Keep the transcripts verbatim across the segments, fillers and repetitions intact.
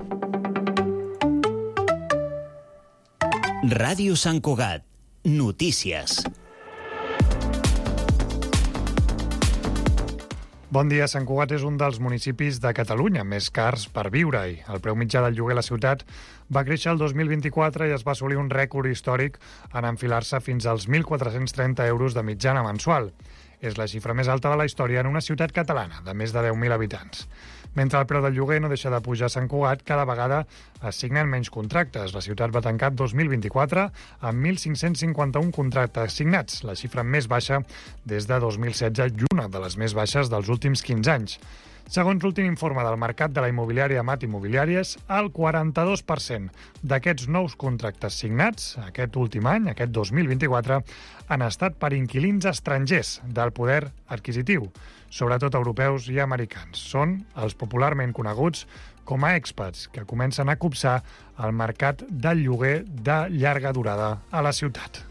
Ràdio Sant Cugat. Notícies. Bon dia. Sant Cugat és un dels municipis de Catalunya més cars per viure-hi. El preu mitjà del lloguer a la ciutat va créixer el dos mil vint-i-quatre i es va assolir un rècord històric en enfilar-se fins als mil quatre-cents trenta euros de mitjana mensual. És la xifra més alta de la història en una ciutat catalana, de més de deu mil habitants. Mentre el preu del lloguer no deixa de pujar a Sant Cugat, cada vegada es signen menys contractes. La ciutat va tancar dos mil vint-i-quatre amb mil cinc-cents cinquanta-un contractes signats, la xifra més baixa des de dos mil setze i una de les més baixes dels últims quinze anys. Segons l'últim informe del mercat de la immobiliària Amat Immobiliàries, el quaranta-dos per cent d'aquests nous contractes signats aquest últim any, aquest dos mil vint-i-quatre, han estat per inquilins estrangers del poder adquisitiu, sobretot europeus i americans. Són els popularment coneguts com a expats, que comencen a copsar el mercat del lloguer de llarga durada a la ciutat.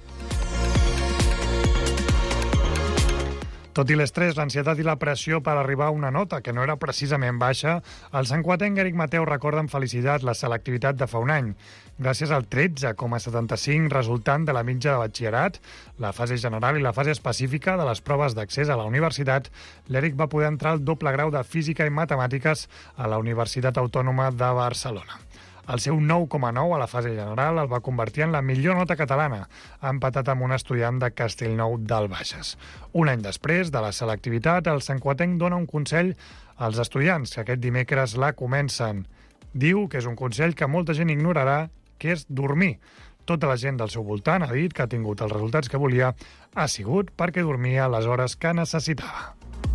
Tot i l'estrès, l'ansietat i la pressió per arribar a una nota que no era precisament baixa, el santcugatenc Eric Mateu recorda amb felicitat la selectivitat de fa un any. Gràcies al tretze coma setanta-cinc resultant de la mitja de batxillerat, la fase general i la fase específica de les proves d'accés a la universitat, l'Eric va poder entrar al doble grau de Física i Matemàtiques a la Universitat Autònoma de Barcelona. El seu nou coma nou a la fase general el va convertir en la millor nota catalana, empatat amb un estudiant de Castellnou del Bages. Un any després de la selectivitat, el santcugatenc dona un consell als estudiants que aquest dimecres la comencen. Diu que és un consell que molta gent ignorarà, que és dormir. Tota la gent del seu voltant ha dit que ha tingut els resultats que volia, ha sigut perquè dormia les hores que necessitava.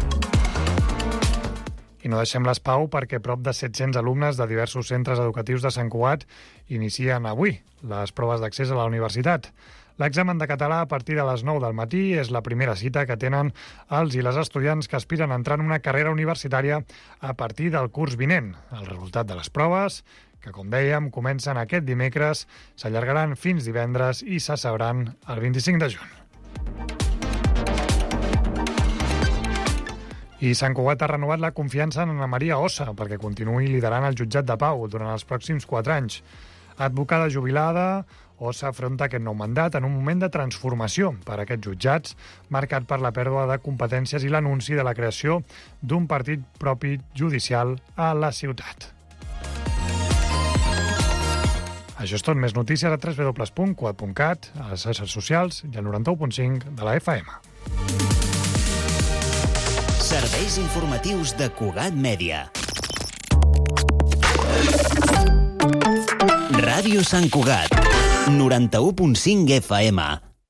I no deixem l'espau perquè prop de set-cents alumnes de diversos centres educatius de Sant Cugat inicien avui les proves d'accés a la universitat. L'examen de català a partir de les nou del matí és la primera cita que tenen els i les estudiants que aspiren a entrar en una carrera universitària a partir del curs vinent. El resultat de les proves, que com dèiem comencen aquest dimecres, s'allargaran fins divendres i se sabran el vint-i-cinc de juny. I Sant Cugat ha renovat la confiança en Ana Maria Ossa perquè continuï liderant el jutjat de pau durant els pròxims quatre anys. Advocada jubilada, Ossa afronta aquest nou mandat en un moment de transformació per a aquests jutjats, marcat per la pèrdua de competències i l'anunci de la creació d'un partit propi judicial a la ciutat. Això és tot. Més notícies a w w w punt cugat punt cat, a les xarxes socials i al noranta-u punt cinc de la F M. Serveis informatius de Cugat Mèdia. Ràdio Sant Cugat, noranta-u punt cinc F M.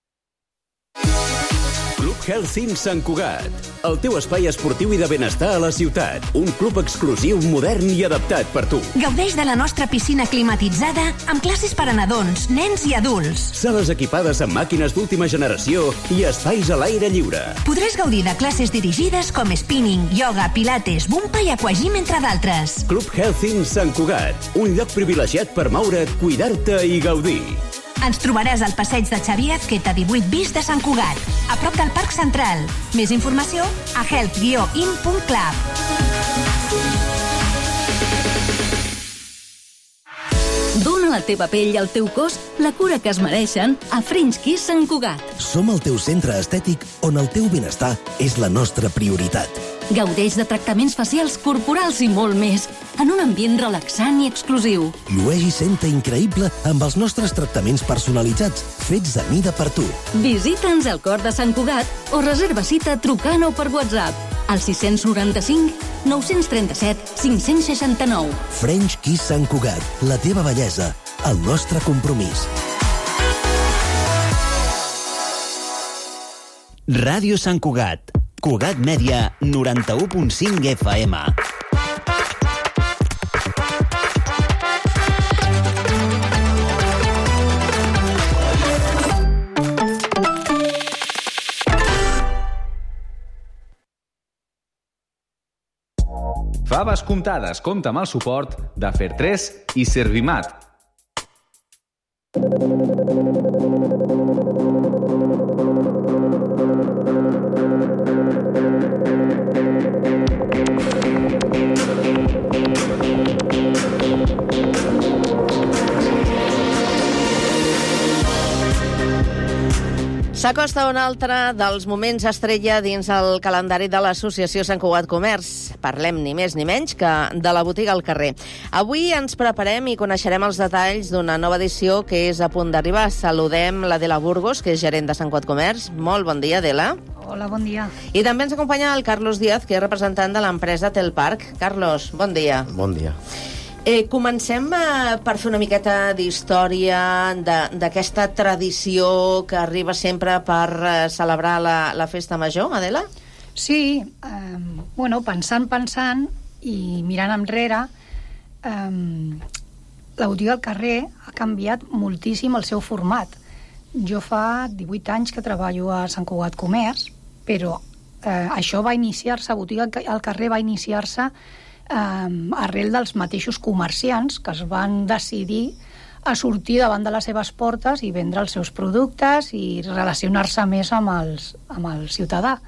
Club Health Sant Cugat, el teu espai esportiu i de benestar a la ciutat. Un club exclusiu, modern i adaptat per tu. Gaudeix de la nostra piscina climatitzada amb classes per a nadons, nens i adults. Sales equipades amb màquines d'última generació i espais a l'aire lliure. Podràs gaudir de classes dirigides com spinning, yoga, pilates, bumpa i aquagym, entre d'altres. Club Health Sant Cugat, un lloc privilegiat per moure't, cuidar-te i gaudir. Ens trobaràs al passeig de Xavier Azqueta divuit bis de Sant Cugat, a prop del Parc Central. Més informació a health guió in punt club. Dóna a la teva pell i al teu cos la cura que es mereixen a French Kiss Sant Cugat. Som el teu centre estètic on el teu benestar és la nostra prioritat. Gaudeix de tractaments facials, corporals i molt més, en un ambient relaxant i exclusiu. Llueix i senta increïble amb els nostres tractaments personalitzats, fets a mida per tu. Visita'ns al cor de Sant Cugat o reserva cita trucant o per WhatsApp al sis noranta-cinc nou trenta-set cinc seixanta-nou. French Kiss Sant Cugat, la teva bellesa, el nostre compromís. Ràdio Sant Cugat, Cugat Mèdia, noranta-u punt cinc F M. Faves comptades compta amb el suport de Fer tres i Servimat. S'acosta un altre dels moments estrella dins el calendari de l'Associació Sant Cugat Comerç. Parlem ni més ni menys que de la botiga al carrer. Avui ens preparem i coneixerem els detalls d'una nova edició que és a punt d'arribar. Saludem l'Adela Burgos, que és gerent de Sant Cugat Comerç. Molt bon dia, Adela. Hola, bon dia. I també ens acompanya el Carlos Díaz, que és representant de l'empresa Telparc. Carlos, bon dia. Bon dia. Eh, comencem eh, per fer una miqueta d'història d'aquesta tradició que arriba sempre per eh, celebrar la, la festa major, Adela? Sí, eh, bueno, pensant, pensant i mirant enrere, eh, la botiga al carrer ha canviat moltíssim el seu format. Jo fa divuit anys que treballo a Sant Cugat Comerç, però eh, això va iniciar-se, botiga al carrer va iniciar-se Um, arrel dels mateixos comerciants que es van decidir a sortir davant de les seves portes i vendre els seus productes i relacionar-se més amb, els, amb el ciutadà.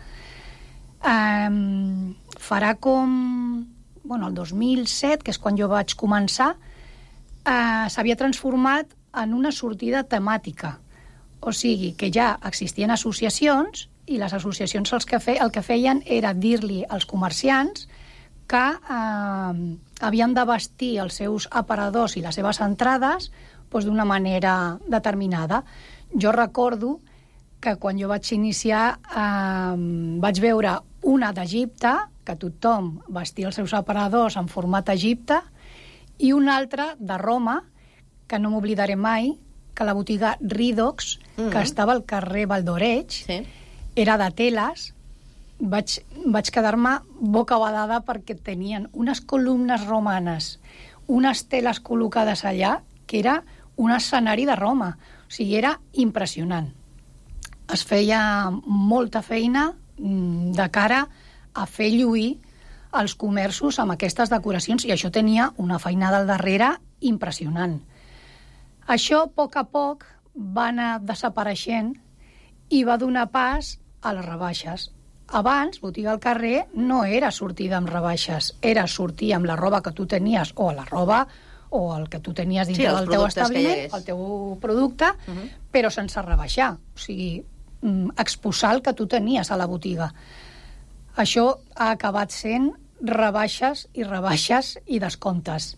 Um, farà com bueno, el dos mil set, que és quan jo vaig començar, uh, s'havia transformat en una sortida temàtica. O sigui, que ja existien associacions i les associacions el que, fe, el que feien era dir-li als comerciants que eh, havien de vestir els seus aparadors i les seves entrades doncs, d'una manera determinada. Jo recordo que quan jo vaig iniciar eh, vaig veure una d'Egipte, que tothom vestia els seus aparadors en format Egipte, i una altra de Roma, que no m'oblidaré mai, que la botiga Ridox, mm-hmm. que estava al carrer Valdoreig, sí. Era de teles. Vaig, vaig quedar-me boca badada perquè tenien unes columnes romanes, unes teles col·locades allà, que era un escenari de Roma. O sigui, era impressionant. Es feia molta feina de cara a fer lluir els comerços amb aquestes decoracions i això tenia una feinada al darrere impressionant. Això, a poc a poc, va anar desapareixent i va donar pas a les rebaixes. Abans, botiga al carrer no era sortida amb rebaixes, era sortir amb la roba que tu tenies, o la roba, o el que tu tenies dintre sí, del teu establiment, el teu producte, uh-huh. però sense rebaixar. O sigui, exposar el que tu tenies a la botiga. Això ha acabat sent rebaixes i rebaixes i descomptes.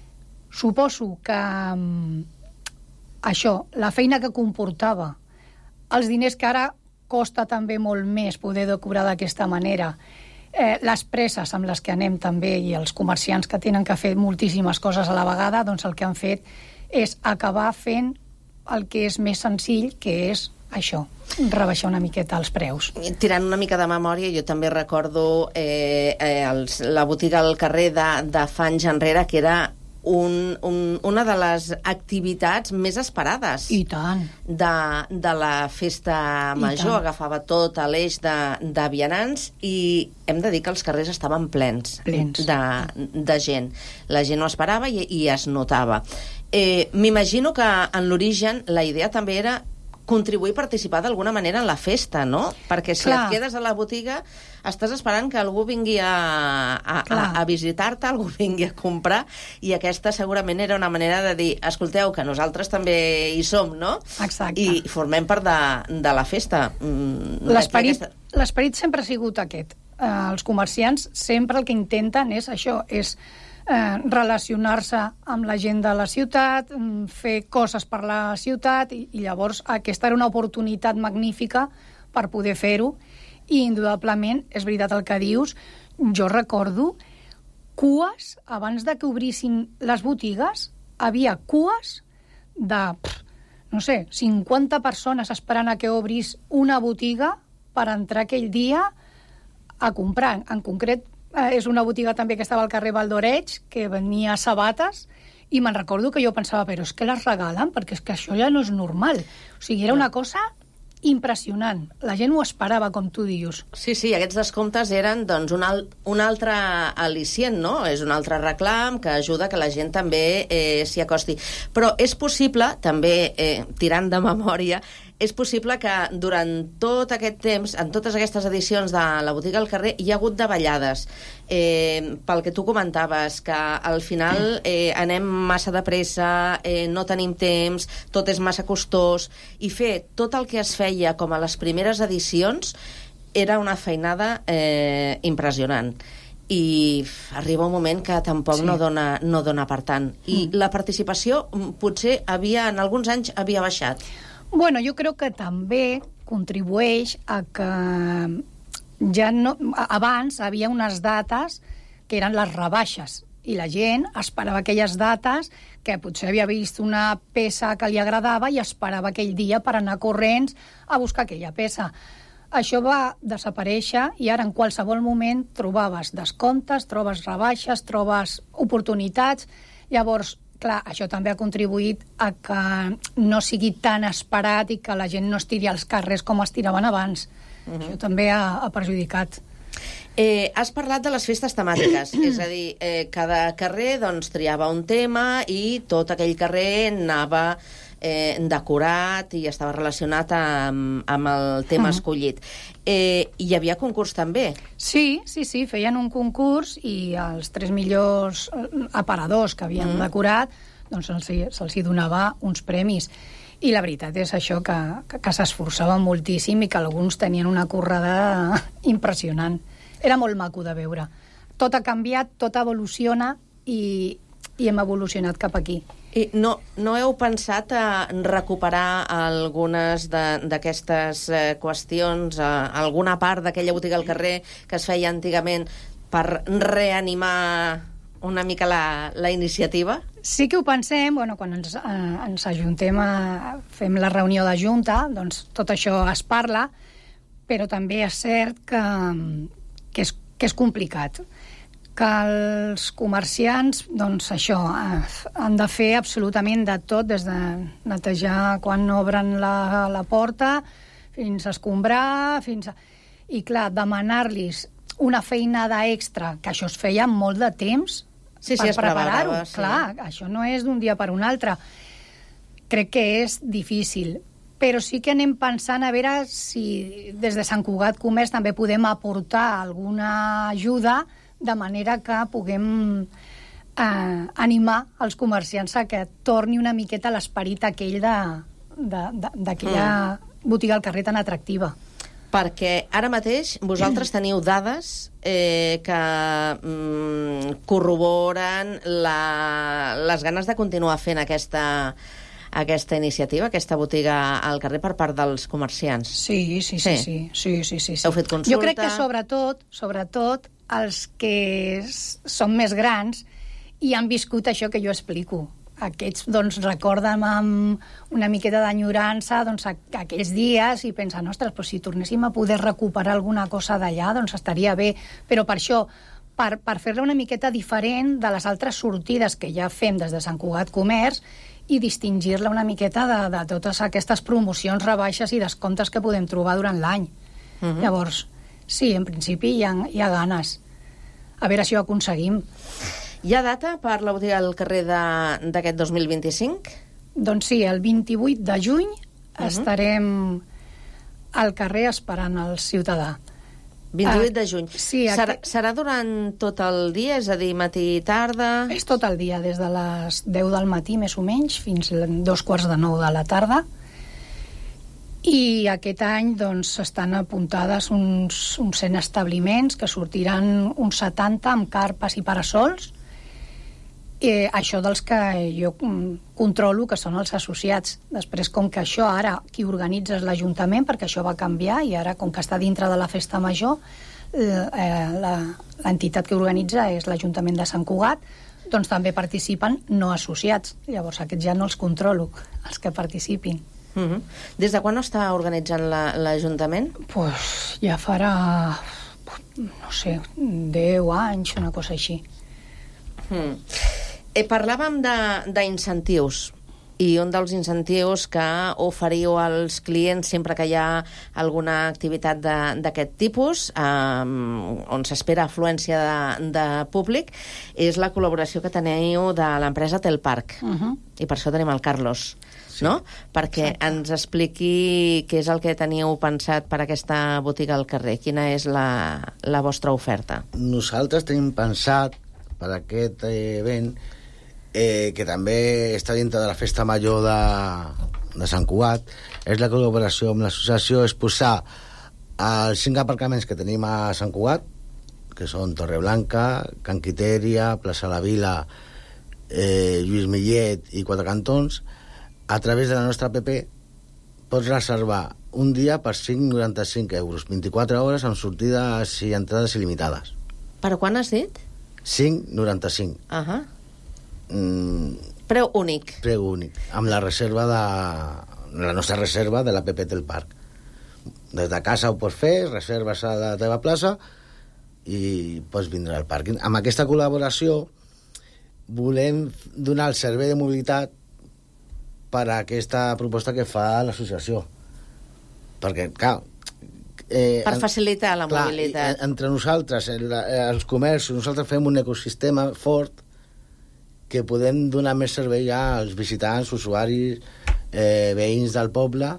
Suposo que um, això, la feina que comportava, els diners que ara costa també molt més poder decorar d'aquesta manera. Eh, les presses amb les que anem també i els comerciants que tenen que fer moltíssimes coses a la vegada, doncs el que han fet és acabar fent el que és més senzill, que és això, rebaixar una miqueta els preus. Tirant una mica de memòria, jo també recordo eh, eh, els, la botiga al carrer de, de fa anys enrere, que era Un, un, una de les activitats més esperades I tant. De, de la festa major. Agafava tot l'eix de, de vianants i hem de dir que els carrers estaven plens, plens. De, de gent. La gent ho esperava i, i es notava. Eh, M'imagino que en l'origen la idea també era contribuir i participar d'alguna manera en la festa, no? Perquè si Clar. Et quedes a la botiga estàs esperant que algú vingui a, a, a, a visitar-te, algú vingui a comprar, i aquesta segurament era una manera de dir, escolteu, que nosaltres també hi som, no? Exacte. I formem part de, de la festa. L'esperit aquesta... l'esperit sempre ha sigut aquest. Eh, els comerciants sempre el que intenten és això, és Eh, relacionar-se amb la gent de la ciutat, fer coses per la ciutat, i, i llavors aquesta era una oportunitat magnífica per poder fer-ho, i indudablement, és veritat el que dius, jo recordo cues, abans de que obrissin les botigues, havia cues de, pff, no sé, cinquanta persones esperant a que obrís una botiga per entrar aquell dia a comprar. En concret, és una botiga també que estava al carrer Valdoreig, que venia sabates, i me'n recordo que jo pensava, però és que les regalen, perquè és que això ja no és normal. O sigui, era una cosa impressionant. La gent ho esperava, com tu dius. Sí, sí, aquests descomptes eren doncs, un, al un altre al·licient, no? És un altre reclam que ajuda que la gent també eh, s'hi acosti. Però és possible, també, eh, tirant de memòria, és possible que durant tot aquest temps, en totes aquestes edicions de la botiga al carrer, hi ha hagut davallades. Eh, pel que tu comentaves, que al final eh, anem massa de pressa, eh, no tenim temps, tot és massa costós, i fer tot el que es feia com a les primeres edicions era una feinada eh, impressionant. I arriba un moment que tampoc sí. no, dona, no dona per tant. I mm. la participació potser havia, en alguns anys havia baixat. Bueno, jo crec que també contribueix a que ja no, abans havia unes dates que eren les rebaixes i la gent esperava aquelles dates que potser havia vist una peça que li agradava i esperava aquell dia per anar corrents a buscar aquella peça. Això va desaparèixer i ara en qualsevol moment trobaves descomptes, trobes rebaixes, trobes oportunitats. Llavors, clar, això també ha contribuït a que no sigui tan esperat i que la gent no estiri als carrers com es tiraven abans. Uh-huh. Això també ha, ha perjudicat. Eh, has parlat de les festes temàtiques, és a dir, eh, cada carrer doncs, triava un tema i tot aquell carrer anava eh, decorat i estava relacionat amb, amb el tema uh-huh. escollit. Eh, hi havia concurs també? Sí, sí, sí, feien un concurs i els tres millors aparadors que havien uh-huh. decorat doncs se'ls, se'ls hi donava uns premis. I la veritat és això, que, que, que s'esforçaven moltíssim i que alguns tenien una currada impressionant. Era molt maco de veure. Tot ha canviat, tot evoluciona i, i hem evolucionat cap aquí. I no, no heu pensat a recuperar algunes d'aquestes eh, qüestions, eh, alguna part d'aquella botiga al carrer que es feia antigament per reanimar una mica la, la iniciativa? Sí que ho pensem, bueno, quan ens, eh, ens ajuntem, a, fem la reunió de junta, doncs tot això es parla, però també és cert que, que, és, que és complicat, que els comerciants, doncs això, eh, han de fer absolutament de tot, des de netejar quan obren la, la porta, fins a escombrar, fins a... I clar, demanar-los una feinada extra, que això es feia molt de temps, sí, per sí, preparar-ho. Sí. Clar, això no és d'un dia per un altre. Crec que és difícil. Però sí que anem pensant a veure si des de Sant Cugat Comerç també podem aportar alguna ajuda de manera que puguem eh, animar els comerciants a que torni una miqueta l'esperit aquell d'aquella mm. botiga al carrer tan atractiva. Perquè ara mateix vosaltres teniu dades eh, que mm, corroboren la, les ganes de continuar fent aquesta, aquesta iniciativa, aquesta botiga al carrer per part dels comerciants. Sí, sí, sí. sí, sí, sí, sí, sí. Heu fet consulta? Jo crec que sobretot, sobretot els que són més grans i han viscut això que jo explico. Aquests doncs, recorden amb una miqueta d'enyorança doncs, aquells dies i pensen, ostres, però si tornéssim a poder recuperar alguna cosa d'allà, doncs estaria bé. Però per això, per, per fer-la una miqueta diferent de les altres sortides que ja fem des de Sant Cugat Comerç i distingir-la una miqueta de, de totes aquestes promocions, rebaixes i descomptes que podem trobar durant l'any. Uh-huh. Llavors, sí, en principi hi ha, hi ha ganes. A veure si ho aconseguim. Hi ha data per la botiga al carrer d'aquest dos mil vint-i-cinc? Doncs sí, el vint-i-vuit de juny uh-huh. estarem al carrer esperant el ciutadà. vint-i-vuit de juny. Uh, sí, serà, aquest... serà durant tot el dia, és a dir, matí i tarda? És tot el dia, des de les deu del matí, més o menys, fins a dos quarts de nou de la tarda. I aquest any doncs, estan apuntades uns, uns cent establiments que sortiran uns setanta amb carpes i parasols. Eh, això dels que jo controlo, que són els associats. Després, com que això ara qui organitza és l'Ajuntament, perquè això va canviar i ara, com que està dintre de la Festa Major, eh, l'entitat que organitza és l'Ajuntament de Sant Cugat, doncs també participen no associats. Llavors aquests ja no els controlo, els que participin. Uh-huh. Des de quan està organitzant l'Ajuntament? La, pues ja farà, no sé, deu anys, una cosa així. Hmm. Eh, parlàvem d'incentius. I un dels incentius que oferiu als clients sempre que hi ha alguna activitat d'aquest tipus, eh, on s'espera afluència de, de públic, és la col·laboració que teniu de l'empresa Telpark. Uh-huh. I per això tenim el Carlos, sí. no? Perquè Exacte. ens expliqui què és el que teniu pensat per aquesta botiga al carrer. Quina és la, la vostra oferta? Nosaltres tenim pensat per aquest event Eh, que també està dintre de la Festa Major de, de Sant Cugat, és la col·laboració amb l'associació, és posar els cinc aparcaments que tenim a Sant Cugat, que són Torreblanca, Can Quitèria, Plaça la Vila, eh, Lluís Millet i Quatre Cantons. A través de la nostra app pots reservar un dia per cinc coma noranta-cinc euros, vint-i-quatre hores amb sortides i entrades il·limitades. Per quan has dit? cinc coma noranta-cinc. Ahà. Uh-huh. Mm, preu únic. Preu únic, amb la reserva de... la nostra reserva de l'app del parc. Des de casa ho pots fer, reserves a la teva plaça i pots vindre al pàrquing. Amb aquesta col·laboració volem donar el servei de mobilitat per a aquesta proposta que fa l'associació. Perquè, clar... Eh, per facilitar la clar, mobilitat. Entre nosaltres, el, els comerços, nosaltres fem un ecosistema fort que podem donar més servei als visitants, usuaris, eh, veïns del poble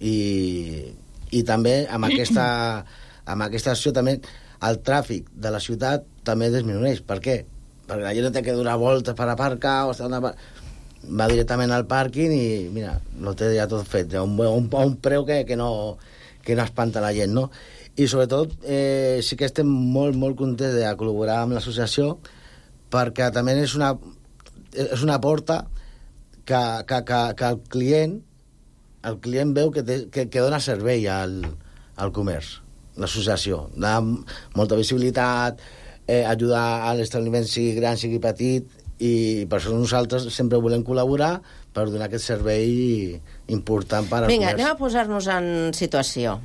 i, i també amb aquesta, amb aquesta acció també el tràfic de la ciutat també disminueix. Per què? Perquè la gent no té que donar voltes per aparcar o una... va directament al pàrquing i mira, no té ja tot fet, un, un, un preu que, que, no, que no espanta la gent, no? I sobretot eh, sí que estem molt, molt contents de col·laborar amb l'associació perquè també és una és una porta que, que, que, que el client el client veu que, té, que, que dona servei al, al comerç, l'associació, dona molta visibilitat, eh, ajudar a l'establiment sigui gran, sigui petit, i per això nosaltres sempre volem col·laborar per donar aquest servei important per al Vinga, comerç. anem a posar-nos en situació.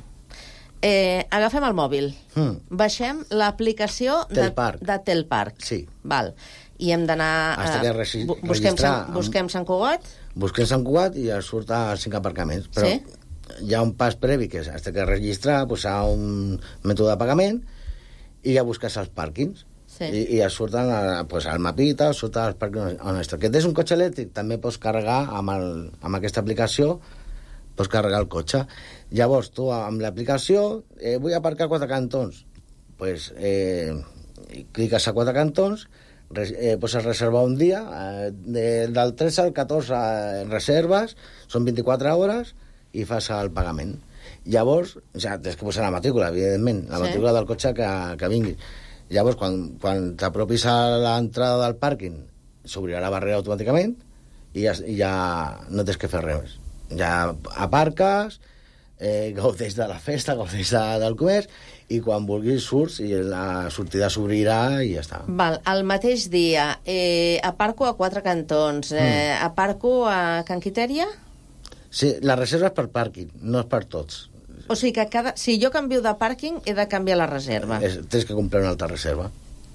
Eh, agafem el mòbil, hmm. baixem l'aplicació de Telpark. de Telpark. Sí. Val. I hem d'anar... Eh, regi- busquem, Sant, busquem Sant Cugat? Busquem Sant Cugat i ja surt als cinc aparcaments. Però sí? hi ha un pas previ que has de registrar, posar un mètode de pagament i ja busques els pàrquings. Sí. I, i ja surten pues, al mapita, surten els pàrquings on està. Que tens un cotxe elèctric, també pots carregar amb, el, amb aquesta aplicació, pots carregar el cotxe. Llavors, tu amb l'aplicació, eh, vull aparcar Quatre Cantons. Pues, eh, cliques a Quatre Cantons, res, eh, pots reservar un dia, eh, de, del tretze al catorze eh, reserves, són vint-i-quatre hores, i fas el pagament. Llavors, ja tens que posar la matrícula, evidentment, la sí. matrícula del cotxe que, que vingui. Llavors, quan, quan t'apropis a l'entrada del pàrquing, s'obrirà la barrera automàticament i ja, i ja no tens que fer res. Ja aparques, eh, gaudeix de la festa, gaudeix de, del comerç, i quan vulguis surts i la sortida s'obrirà i ja està. Val, el mateix dia, eh, aparco a Quatre Cantons, eh, mm. aparco a Can Quitèria? Sí, la reserva és per pàrquing, no és per tots. O sigui que cada... si jo canvio de pàrquing he de canviar la reserva. És, tens que comprar una altra reserva.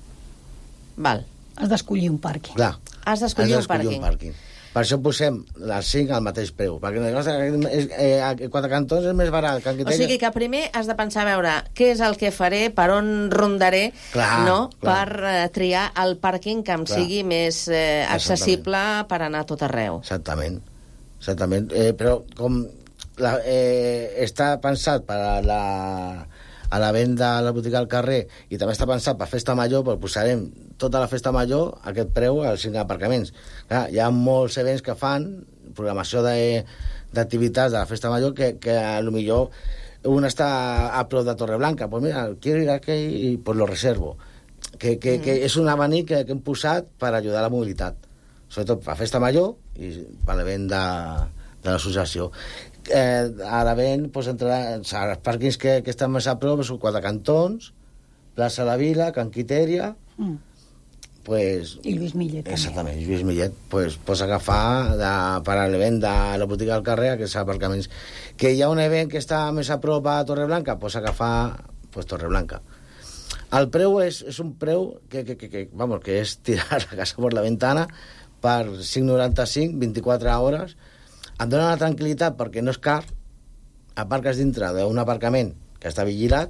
Val. Has d'escollir un pàrquing. Clar. Has d'escollir un pàrquing. un pàrquing. Per això posem les cinc al mateix preu. Perquè és, eh, a Quatre Cantons és més barat. Que o sigui que primer has de pensar a veure què és el que faré, per on rondaré, clar, no? Clar. Per eh, triar el pàrquing que em clar. sigui més eh, accessible per anar a tot arreu. Exactament. Exactament. Eh, però com la, eh, està pensat per a la, a la venda a la botiga al carrer i també està pensat per Festa Major, però posarem tota la Festa Major aquest preu als cinc aparcaments. Clar, hi ha molts events que fan programació d'activitats de, de la Festa Major que, que a lo millor un està a prop de Torreblanca, pues mira, quiero ir aquí i pues lo reservo. Que, que, mm. que és un abanic que, que hem posat per ajudar a la mobilitat, sobretot per Festa Major i per l'event de, de l'associació. Eh, a l'event pues, entrarà els pàrquings que, que estan més a prop són Quatre Cantons, Plaça la Vila, Can Quitèria, mm. pues, i Lluís Millet exactament, també. Lluís Millet pues, pots agafar de, per a l'event de la botiga al carrer aquests aparcaments. Que hi ha un event que està més a prop a Torreblanca, pots agafar pues, Torreblanca. El preu és, és un preu que, que, que, que, vamos, que és tirar la casa per la ventana per cinc coma noranta-cinc, vint-i-quatre hores, et dona la tranquil·litat perquè no és car, aparques dintre d'un aparcament que està vigilat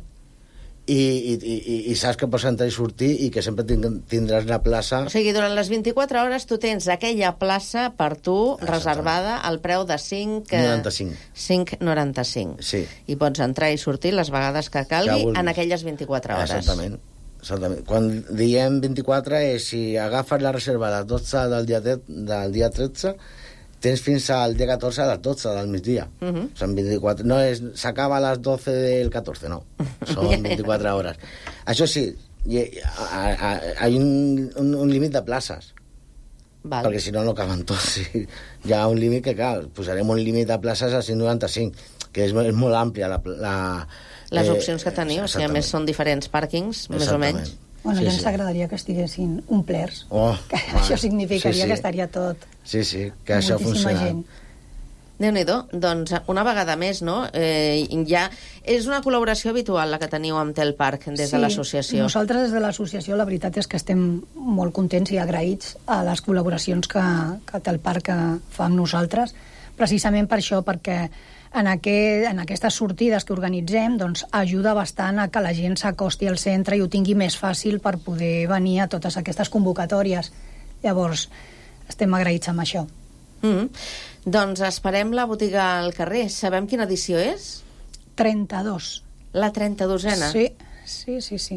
i, i, i, i saps que pots entrar i sortir i que sempre tindràs la plaça... O sigui, durant les vint-i-quatre hores tu tens aquella plaça per tu reservada al preu de cinc... noranta-cinc. cinc noranta-cinc. Sí. I pots entrar i sortir les vegades que calgui en aquelles vint-i-quatre hores. Exactament. Exactament. Quan diem vint-i-quatre és si agafes la reserva a les dotze del dia, del dia tretze, tens fins al dia catorze a les dotze del migdia. Uh -huh. Són vint-i-quatre... No és... S'acaba a les doce del catorze, no. Són vint-i-quatre hores. Això sí, hi ha, hi ha un, un, un límit de places. Val. Perquè si no, no caben tots. Sí. Hi ha un límit que, clar, posarem un límit de places a cinc noranta-cinc, que és, és molt àmplia la... la Les opcions que teniu, o sigui, a més són diferents pàrquings, més o menys. Bueno, sí, ja ens sí. agradaria que estiguessin omplers. Oh, que això significaria sí, sí. que estaria tot... Sí, sí, que això funciona. Déu-n'hi-do, doncs una vegada més, no? Eh, ja és una col·laboració habitual la que teniu amb Telparc des sí, de l'associació. Nosaltres des de l'associació la veritat és que estem molt contents i agraïts a les col·laboracions que, que Telparc fa amb nosaltres, precisament per això, perquè en, aquest, en aquestes sortides que organitzem doncs, ajuda bastant a que la gent s'acosti al centre i ho tingui més fàcil per poder venir a totes aquestes convocatòries. Llavors, estem agraïts amb això. Mm-hmm. Doncs esperem la botiga al carrer. Sabem quina edició és? trenta-dos. La trenta-dosena? Sí, sí, sí, sí.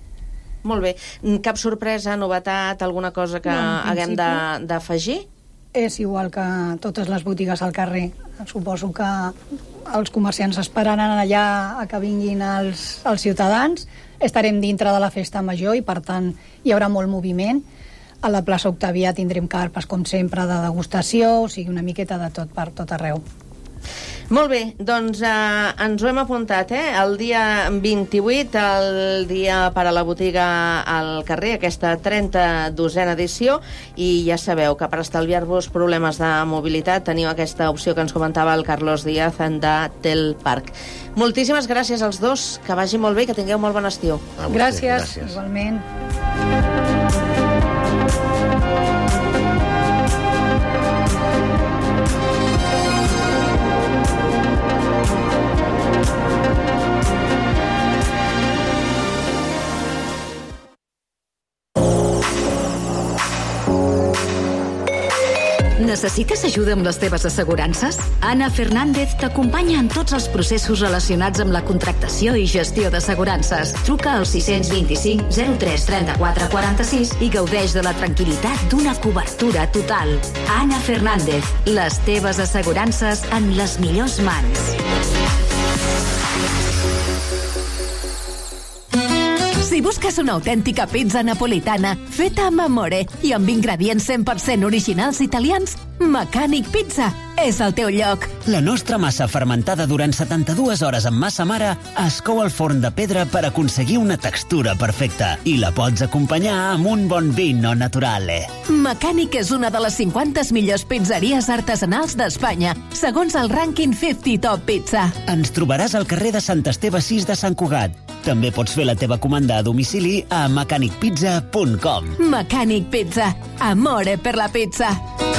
Molt bé. Cap sorpresa, novetat, alguna cosa que no, haguem d'afegir? És igual que totes les botigues al carrer. Suposo que els comerciants esperaran allà a que vinguin els, els ciutadans. Estarem dintre de la festa major i, per tant, hi haurà molt moviment. A la plaça Octavià tindrem carpes, com sempre, de degustació, o sigui, una miqueta de tot per tot arreu. Molt bé, doncs eh, ens ho hem apuntat, eh? El dia vint-i-vuit, el dia per a la botiga al carrer, aquesta trenta-dosena edició, i ja sabeu que per estalviar-vos problemes de mobilitat teniu aquesta opció que ens comentava el Carlos Díaz de Telparc. Moltíssimes gràcies als dos, que vagi molt bé i que tingueu molt bon estiu. Gràcies, gràcies, igualment. Necessites ajuda amb les teves assegurances? Anna Fernández t'acompanya en tots els processos relacionats amb la contractació i gestió d'assegurances. Truca al sis dos cinc, zero tres, trenta-quatre, quaranta-sis i gaudeix de la tranquil·litat d'una cobertura total. Anna Fernández, les teves assegurances en les millors mans. Si busques una autèntica pizza napolitana feta amb amore i amb ingredients cent per cent originals italians, Mecànic Pizza és el teu lloc. La nostra massa fermentada durant setanta-dues hores amb massa mare es cou al forn de pedra per aconseguir una textura perfecta i la pots acompanyar amb un bon vino naturale. Mecànic és una de les cinquanta millors pizzeries artesanals d'Espanya, segons el rànquing cinquanta Top Pizza. Ens trobaràs al carrer de Sant Esteve sis de Sant Cugat. També pots fer la teva comanda a domicili a mecànic pizza punt com. Mecànic Pizza. Amore per la pizza.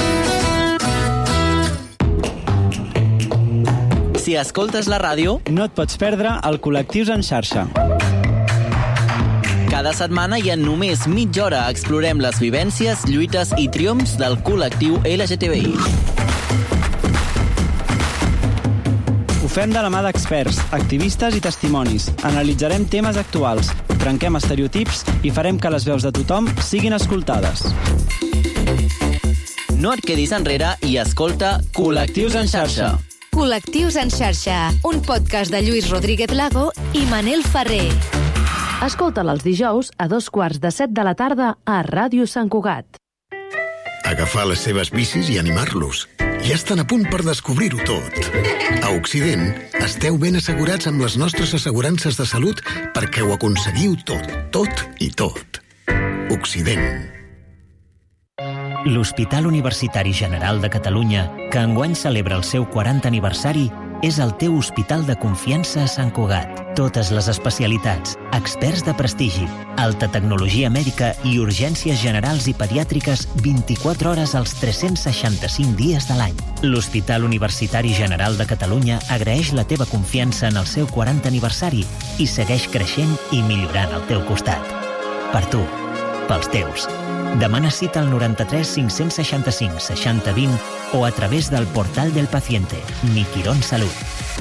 Si escoltes la ràdio, no et pots perdre el Col·lectius en xarxa. Cada setmana i en només mitja hora explorem les vivències, lluites i triomfs del col·lectiu L G T B I. Ho fem de la mà d'experts, activistes i testimonis. Analitzarem temes actuals, trenquem estereotips i farem que les veus de tothom siguin escoltades. No et quedis enrere i escolta Col·lectius en xarxa. Col·lectius en xarxa, un podcast de Lluís Rodríguez Lago i Manel Ferrer. Escolta'l els dijous a dos quarts de set de la tarda a Ràdio Sant Cugat. Agafar les seves bicis i animar-los. Ja estan a punt per descobrir-ho tot. A Occident, esteu ben assegurats amb les nostres assegurances de salut perquè ho aconseguiu tot, tot i tot. Occident. L'Hospital Universitari General de Catalunya, que enguany celebra el seu quaranta aniversari, és el teu hospital de confiança a Sant Cugat. Totes les especialitats, experts de prestigi, alta tecnologia mèdica i urgències generals i pediàtriques vint-i-quatre hores als tres-cents seixanta-cinc dies de l'any. L'Hospital Universitari General de Catalunya agraeix la teva confiança en el seu quaranta aniversari i segueix creixent i millorant al teu costat. Per tu, pels teus. Demana cita al noranta-tres cinc-cents seixanta-cinc seixanta vint o a través del portal del paciente, Mi Quirón Salut.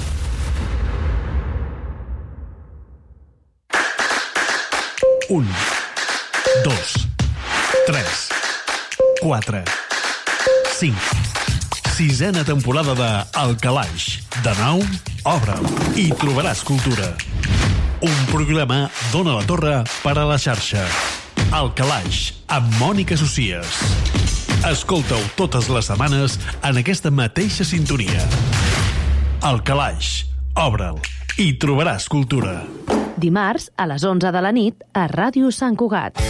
Un, dos, tres, quatre, cinc. Sisena temporada de El Calaix. De nou, obre'l i trobaràs cultura. Un programa d'Ona la Torre per a la xarxa. El Calaix, amb Mònica Socies. Escolta-ho totes les setmanes en aquesta mateixa sintonia. El Calaix, obre'l i trobaràs cultura. Dimarts, a les onze de la nit, a Ràdio Sant Cugat.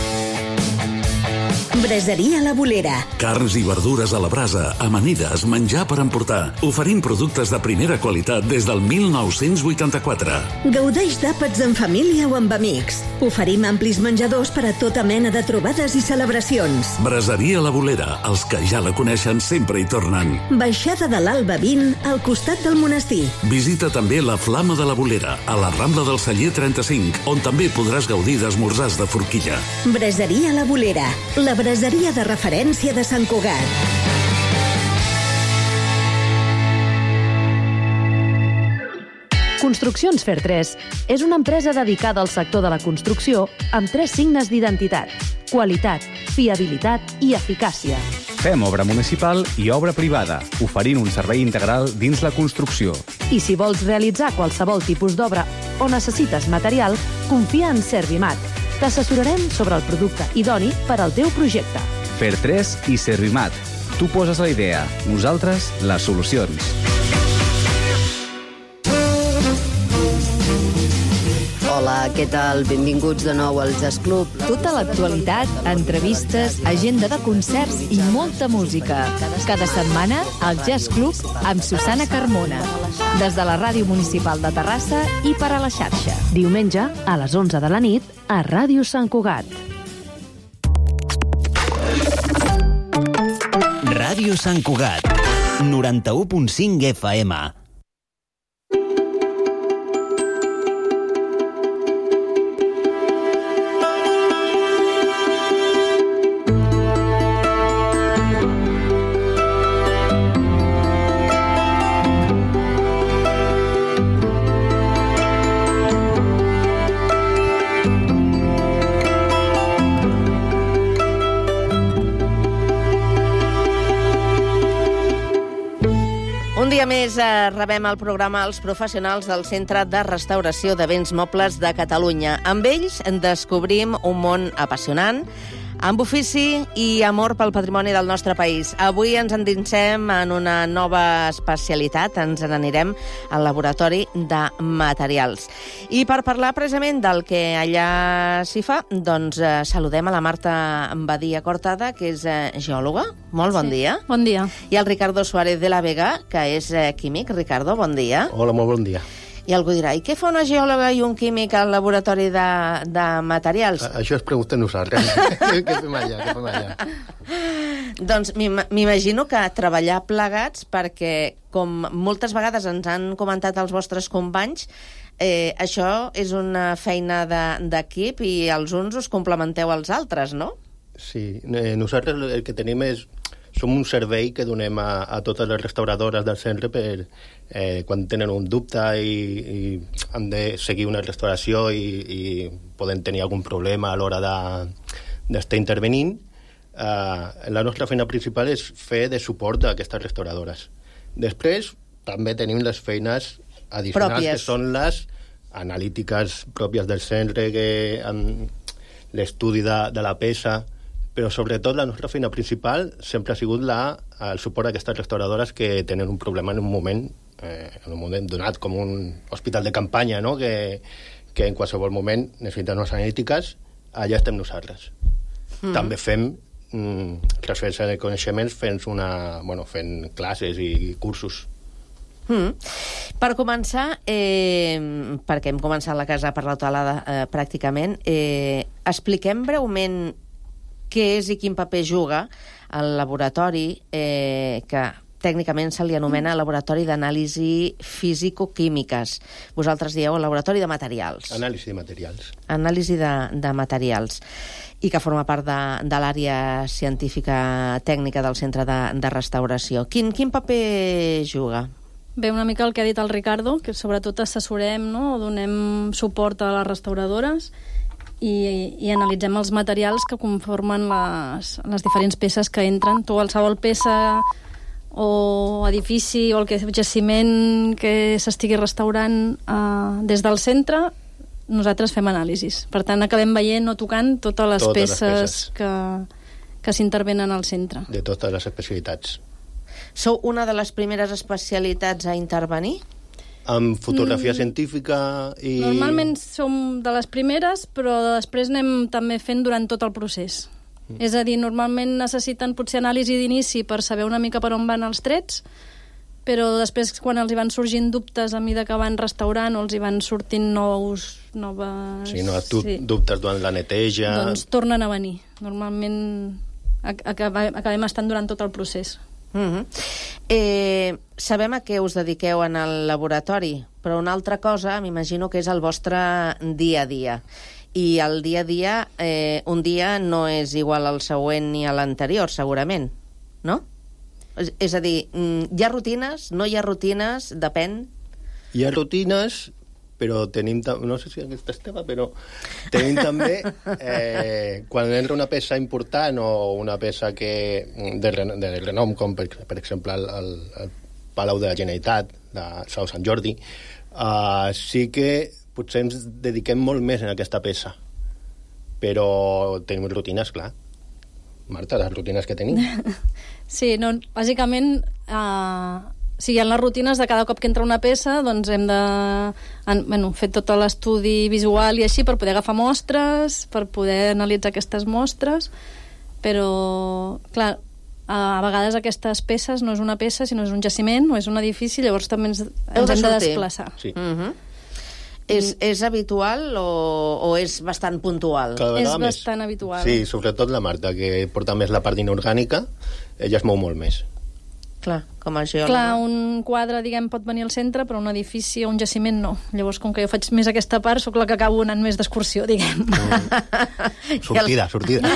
Braseria La Bolera. Carns i verdures a la brasa, amanides, menjar per emportar. Oferim productes de primera qualitat des del mil nou-cents vuitanta-quatre. Gaudeix d'àpats en família o amb amics. Oferim amplis menjadors per a tota mena de trobades i celebracions. Braseria La Bolera. Els que ja la coneixen sempre hi tornen. Baixada de l'Alba vint, al costat del monestir. Visita també la Flama de la Bolera, a la Rambla del Celler trenta-cinc, on també podràs gaudir d'esmorzars de forquilla. Braseria La Bolera. La braseria de referència de Sant Cugat. Construccions Fer tres és una empresa dedicada al sector de la construcció amb tres signes d'identitat: qualitat, fiabilitat i eficàcia. Fem obra municipal i obra privada, oferint un servei integral dins la construcció. I si vols realitzar qualsevol tipus d'obra o necessites material, confia en Servimat. T'assessorarem sobre el producte idoni per al teu projecte. Fer tres i Servimat. Tu poses la idea, nosaltres les solucions. Hola, què tal? Benvinguts de nou al Jazz Club. Tota l'actualitat, entrevistes, agenda de concerts i molta música. Cada setmana, al Jazz Club amb Susana Carmona. Des de la Ràdio Municipal de Terrassa i per a la xarxa. Diumenge, a les onze de la nit, a Ràdio Sant Cugat. Ràdio Sant Cugat, noranta-u punt cinc F M. Un dia més eh, rebem al programa els professionals del Centre de Restauració de Béns Mobles de Catalunya. Amb ells descobrim un món apassionant, amb ofici i amor pel patrimoni del nostre país. Avui ens endinsem en una nova especialitat, ens n'anirem al laboratori de materials. I per parlar precisament del que allà s'hi fa, doncs eh, saludem a la Marta Badia Cortada, que és eh, geòloga. Molt bon sí. dia. Bon dia. I el Ricardo Suárez de la Vega, que és eh, químic. Ricardo, bon dia. Hola, molt bon dia. I algú dirà, i què fa una geòloga i un químic al laboratori de, de materials? A, això es pregunta nosaltres. Què fem allà? Què fem allà? Doncs m'imagino que treballar plegats, perquè com moltes vegades ens han comentat els vostres companys, eh, això és una feina d'equip de, i els uns us complementeu als altres, no? Sí, eh, nosaltres el que tenim és som un servei que donem a, a totes les restauradores del centre per eh, quan tenen un dubte i, i han de seguir una restauració i, i poden tenir algun problema a l'hora d'estar de, intervenint. Eh, la nostra feina principal és fer de suport a aquestes restauradores. Després també tenim les feines addicionals, pròpies, que són les analítiques pròpies del centre, que l'estudi de, de la peça, però sobretot la nostra feina principal sempre ha sigut la, el suport a aquestes restauradores que tenen un problema en un moment, eh, en un moment donat, com un hospital de campanya, no? que, que en qualsevol moment necessiten unes analítiques, allà estem nosaltres. Mm. També fem mm, transferència de coneixements fent, una, bueno, fent classes i cursos. Mm. Per començar, eh, perquè hem començat la casa per l'Hotelada eh, pràcticament, eh, expliquem breument què és i quin paper juga el laboratori eh, que tècnicament se li anomena Laboratori d'Anàlisi Físico-Químiques. Vosaltres dieu Laboratori de Materials. Anàlisi de materials. Anàlisi de, de materials. I que forma part de, de l'àrea científica tècnica del Centre de, de Restauració. Quin, quin paper juga? Bé, una mica el que ha dit el Ricardo, que sobretot assessorem, no? Donem suport a les restauradores i, i analitzem els materials que conformen les, les diferents peces que entren. Tu, qualsevol peça o edifici o el que jaciment que s'estigui restaurant eh, des del centre, nosaltres fem anàlisis. Per tant, acabem veient o tocant totes les totes peces, les peces. que, que s'intervenen al centre. De totes les especialitats. Sou una de les primeres especialitats a intervenir? Amb fotografia Mm. científica i... Normalment som de les primeres, però després anem també fent durant tot el procés. Mm. És a dir, normalment necessiten potser anàlisi d'inici per saber una mica per on van els trets, però després, quan els hi van sorgint dubtes a mesura que van restaurant o els hi van sortint nous, noves... Sí, no, tu, sí. dubtes durant la neteja... Doncs tornen a venir. Normalment ac acabem, acabem estant durant tot el procés. Mm-hmm. eh, sabem a què us dediqueu en el laboratori, però una altra cosa m'imagino que és el vostre dia a dia. I el dia a dia, eh, un dia no és igual al següent ni a l'anterior, segurament, no? És, és a dir, hi ha rutines, no hi ha rutines, depèn? Hi ha rutines, però tenim... No sé si aquesta és teva, però tenim també... Eh, quan entra una peça important o una peça que de, de renom, com per, per exemple el, el, el Palau de la Generalitat, de Sau Sant Jordi, eh, sí que potser ens dediquem molt més en aquesta peça. Però tenim rutines, clar. Marta, les rutines que tenim. Sí, no, bàsicament... Uh... Si hi ha les rutines de cada cop que entra una peça, doncs hem de en, bueno, fer tot l'estudi visual i així per poder agafar mostres, per poder analitzar aquestes mostres, però, clar, a vegades aquestes peces no és una peça, sinó és un jaciment o és un edifici, llavors també ens, ens hem de desplaçar. Sí. Mm-hmm. És, és habitual o, o és bastant puntual? És bastant habitual. Sí, sobretot la Marta, que porta més la part inorgànica, ella es mou molt més. Clar, com a geòleg. Clar, un quadre, diguem, pot venir al centre, però un edifici o un jaciment no. Llavors, com que jo faig més aquesta part, sóc la que acabo anant més d'excursió, diguem. Mm. Sortida, sortida.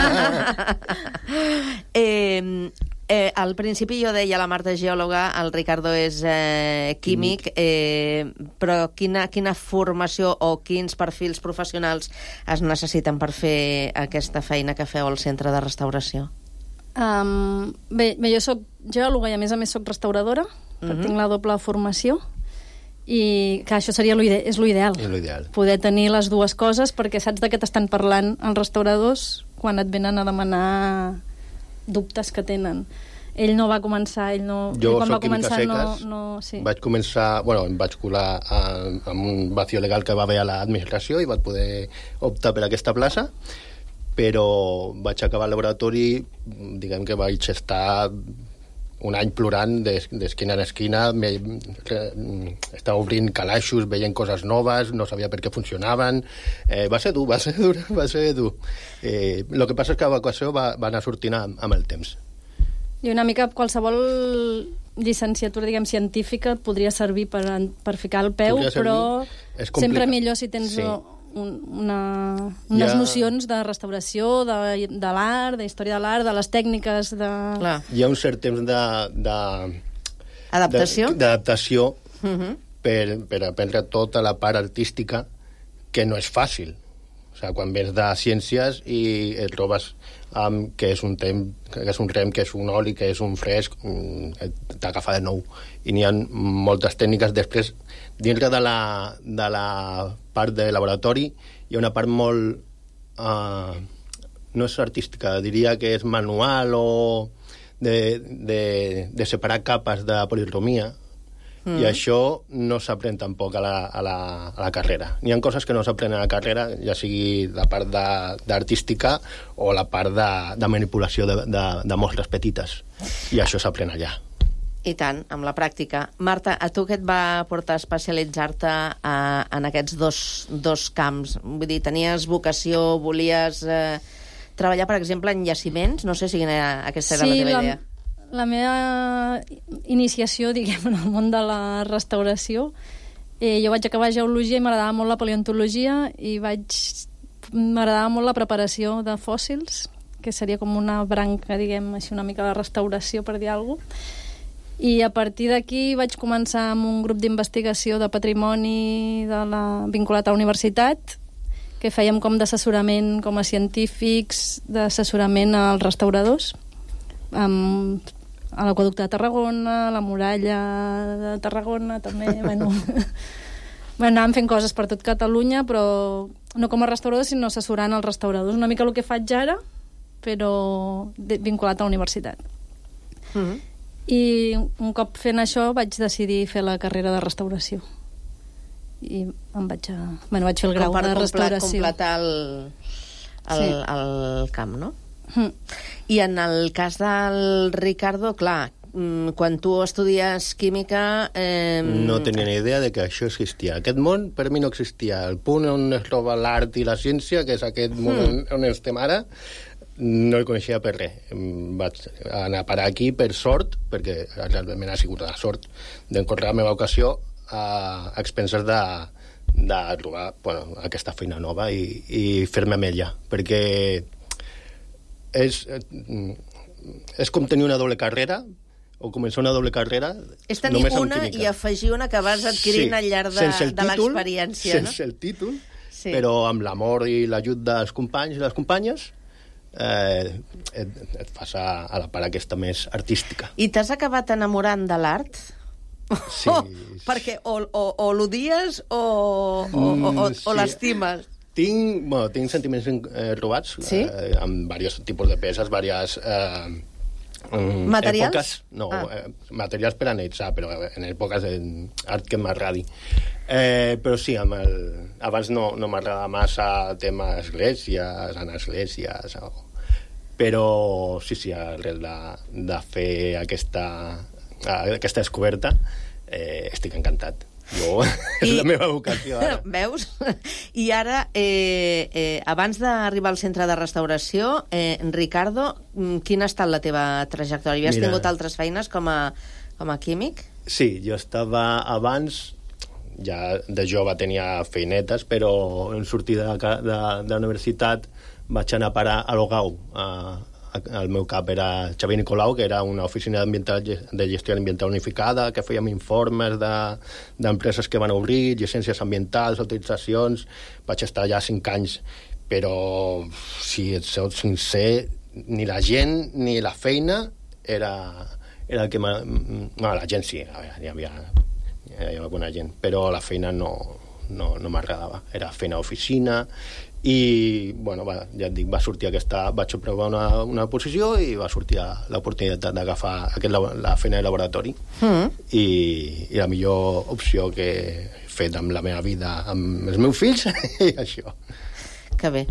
eh, eh, al principi jo deia la Marta geòloga, el Ricardo és eh, químic, eh, però quina, quina formació o quins perfils professionals es necessiten per fer aquesta feina que feu al centre de restauració? Um, bé, bé, jo soc geòloga i a més a més soc restauradora, mm-hmm. perquè tinc la doble formació i que això seria lo ide és l'ideal, poder tenir les dues coses, perquè saps de què t'estan parlant els restauradors quan et venen a demanar dubtes que tenen. Ell no va començar, ell no... Jo ell quan soc va començar química no, seques, no, sí. vaig començar, bueno, em vaig colar a, amb un vacío legal que va haver a l'administració i vaig poder optar per aquesta plaça, però vaig acabar el laboratori, diguem que vaig estar un any plorant d'esquina en esquina, me, estava obrint calaixos, veient coses noves, no sabia per què funcionaven, eh, va ser dur, va ser dur, va ser dur. Eh, el que passa és que l'evacuació va, va anar sortint amb, amb el temps. I una mica qualsevol llicenciatura, diguem, científica et podria servir per, per ficar el peu, però sempre millor si tens... Sí. Una, unes ha... nocions de restauració, de, de l'art, de història de l'art, de les tècniques de... Clar. Hi ha un cert temps de... de adaptació? D'adaptació uh-huh. per, per aprendre tota la part artística, que no és fàcil. O sigui, quan vens de ciències i et trobes um, que és un tem, que és un rem, que és un oli, que és un fresc, um, t'agafa de nou. I n'hi ha moltes tècniques. Després, dintre de la, de la part de laboratori, hi ha una part molt... Uh, no és artística, diria que és manual o de, de, de separar capes de policromia, mm. i això no s'aprèn tampoc a la, a, la, a la carrera. N'hi ha coses que no s'aprenen a la carrera, ja sigui la part d'artística o la part de, de manipulació de, de, de mostres petites, i això s'aprèn allà. I tant, amb la pràctica. Marta, a tu què et va portar a especialitzar-te a, en aquests dos, dos camps? Vull dir, tenies vocació, volies eh, treballar, per exemple, en jaciments? No sé si era, aquesta era sí, la teva la, idea. La meva iniciació, diguem, en el món de la restauració, eh, jo vaig acabar geologia i m'agradava molt la paleontologia i vaig... m'agradava molt la preparació de fòssils, que seria com una branca, diguem, així una mica de restauració, per dir alguna cosa. I a partir d'aquí vaig començar amb un grup d'investigació de patrimoni de la, vinculat a la universitat, que fèiem com d'assessorament com a científics, d'assessorament als restauradors, amb, a l'Aqüeducte de Tarragona, a la Muralla de Tarragona, també, bueno... bueno, anàvem fent coses per tot Catalunya, però no com a restauradors, sinó assessorant els restauradors. Una mica el que faig ara, però de, vinculat a la universitat. Mm-hmm. I un cop fent això vaig decidir fer la carrera de restauració i em vaig a... bueno, vaig fer el grau com per de restauració, completar el, el, sí. el camp, no? Mm. I en el cas del Ricardo, clar, quan tu estudies química... Eh... No tenia ni idea de que això existia. Aquest món per mi no existia. El punt on es troba l'art i la ciència, que és aquest món mm. on, on estem ara, no el coneixia per res. Vaig anar a parar aquí per sort, perquè realment ha sigut la sort d'encorrer la meva ocasió a expenses de, de trobar bueno, aquesta feina nova i, i fer-me amb ella, perquè és, és com tenir una doble carrera o començar una doble carrera és tenir una i afegir una que vas adquirint sí, al llarg de, de l'experiència, no? Sense el títol, sí. Però amb l'amor i l'ajut dels companys i les companyes Eh, et, et fas a, a la part aquesta més artística. I t'has acabat enamorant de l'art? Sí. Oh, perquè o, o, o l'odies o, o, o, o, sí. o l'estimes? Tinc, bueno, tinc sentiments eh, robats, sí? eh, amb diversos tipus de peces, diverses... Eh, materials? Èpoques, no, ah. eh, materials per analitzar, però en èpoques d'art que m'agradi. Eh, però sí, amb el, abans no, no m'agrada massa el tema esglésies, anar a esglésies, o, però sí, sí, arrel de, de fer aquesta, aquesta descoberta eh, estic encantat. Jo, és I, la meva vocació ara. Veus? I ara, eh, eh, abans d'arribar al centre de restauració, eh, Ricardo, quina ha estat la teva trajectòria? Has Mira, tingut altres feines com a, com a químic? Sí, jo estava abans, ja de jove tenia feinetes, però en sortir de, de, de la universitat vaig anar a parar a l'Ogau, a el meu cap era Xavier Nicolau, que era una oficina ambiental de gestió ambiental unificada, que fèiem informes d'empreses de, que van obrir, llicències ambientals, autoritzacions. Vaig estar allà cinc anys, però, si et sou sincer, ni la gent ni la feina era, era el que... No, la gent sí, a veure, hi havia, hi havia alguna gent, però la feina no, no, no m'agradava. Era feina a oficina... I, bueno, va, ja et dic, va sortir aquesta... Vaig provar una, una posició i va sortir l'oportunitat d'agafar aquest, la feina de laboratori. Mm. I, I la millor opció que he fet amb la meva vida, amb els meus fills, i això. Que bé.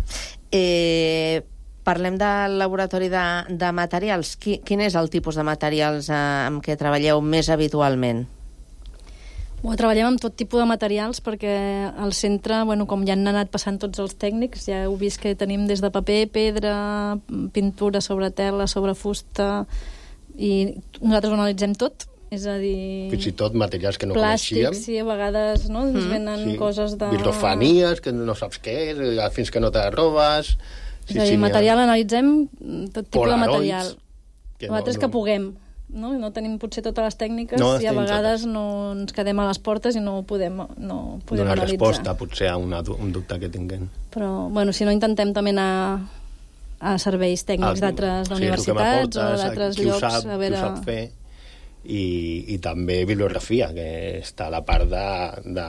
Eh, parlem del laboratori de, de materials. Qui, quin és el tipus de materials eh, amb què treballeu més habitualment? Bueno, treballem amb tot tipus de materials perquè al centre, bueno, com ja han anat passant tots els tècnics, ja heu vist que tenim des de paper, pedra, pintura sobre tela, sobre fusta, i nosaltres ho analitzem tot, és a dir... Fins i tot materials que no plàstic, coneixíem. Sí, a vegades no? Ens mm. venen sí. coses de... Birofanies, que no saps què és, fins que no te robes... Sí, és a dir, sí, material, ha... analitzem tot tipus Polaroids, de material. Que nosaltres no, no... que puguem. No? no tenim potser totes les tècniques no i a vegades totes. No ens quedem a les portes i no podem, no podem Donar analitzar. resposta potser a una, un dubte que tinguem. Però, bueno, si no, intentem també anar a serveis tècnics ah, d'altres sí, universitats o d'altres llocs. Sap, a veure... Qui ho sap fer. I, I també bibliografia, que està a la part de, de,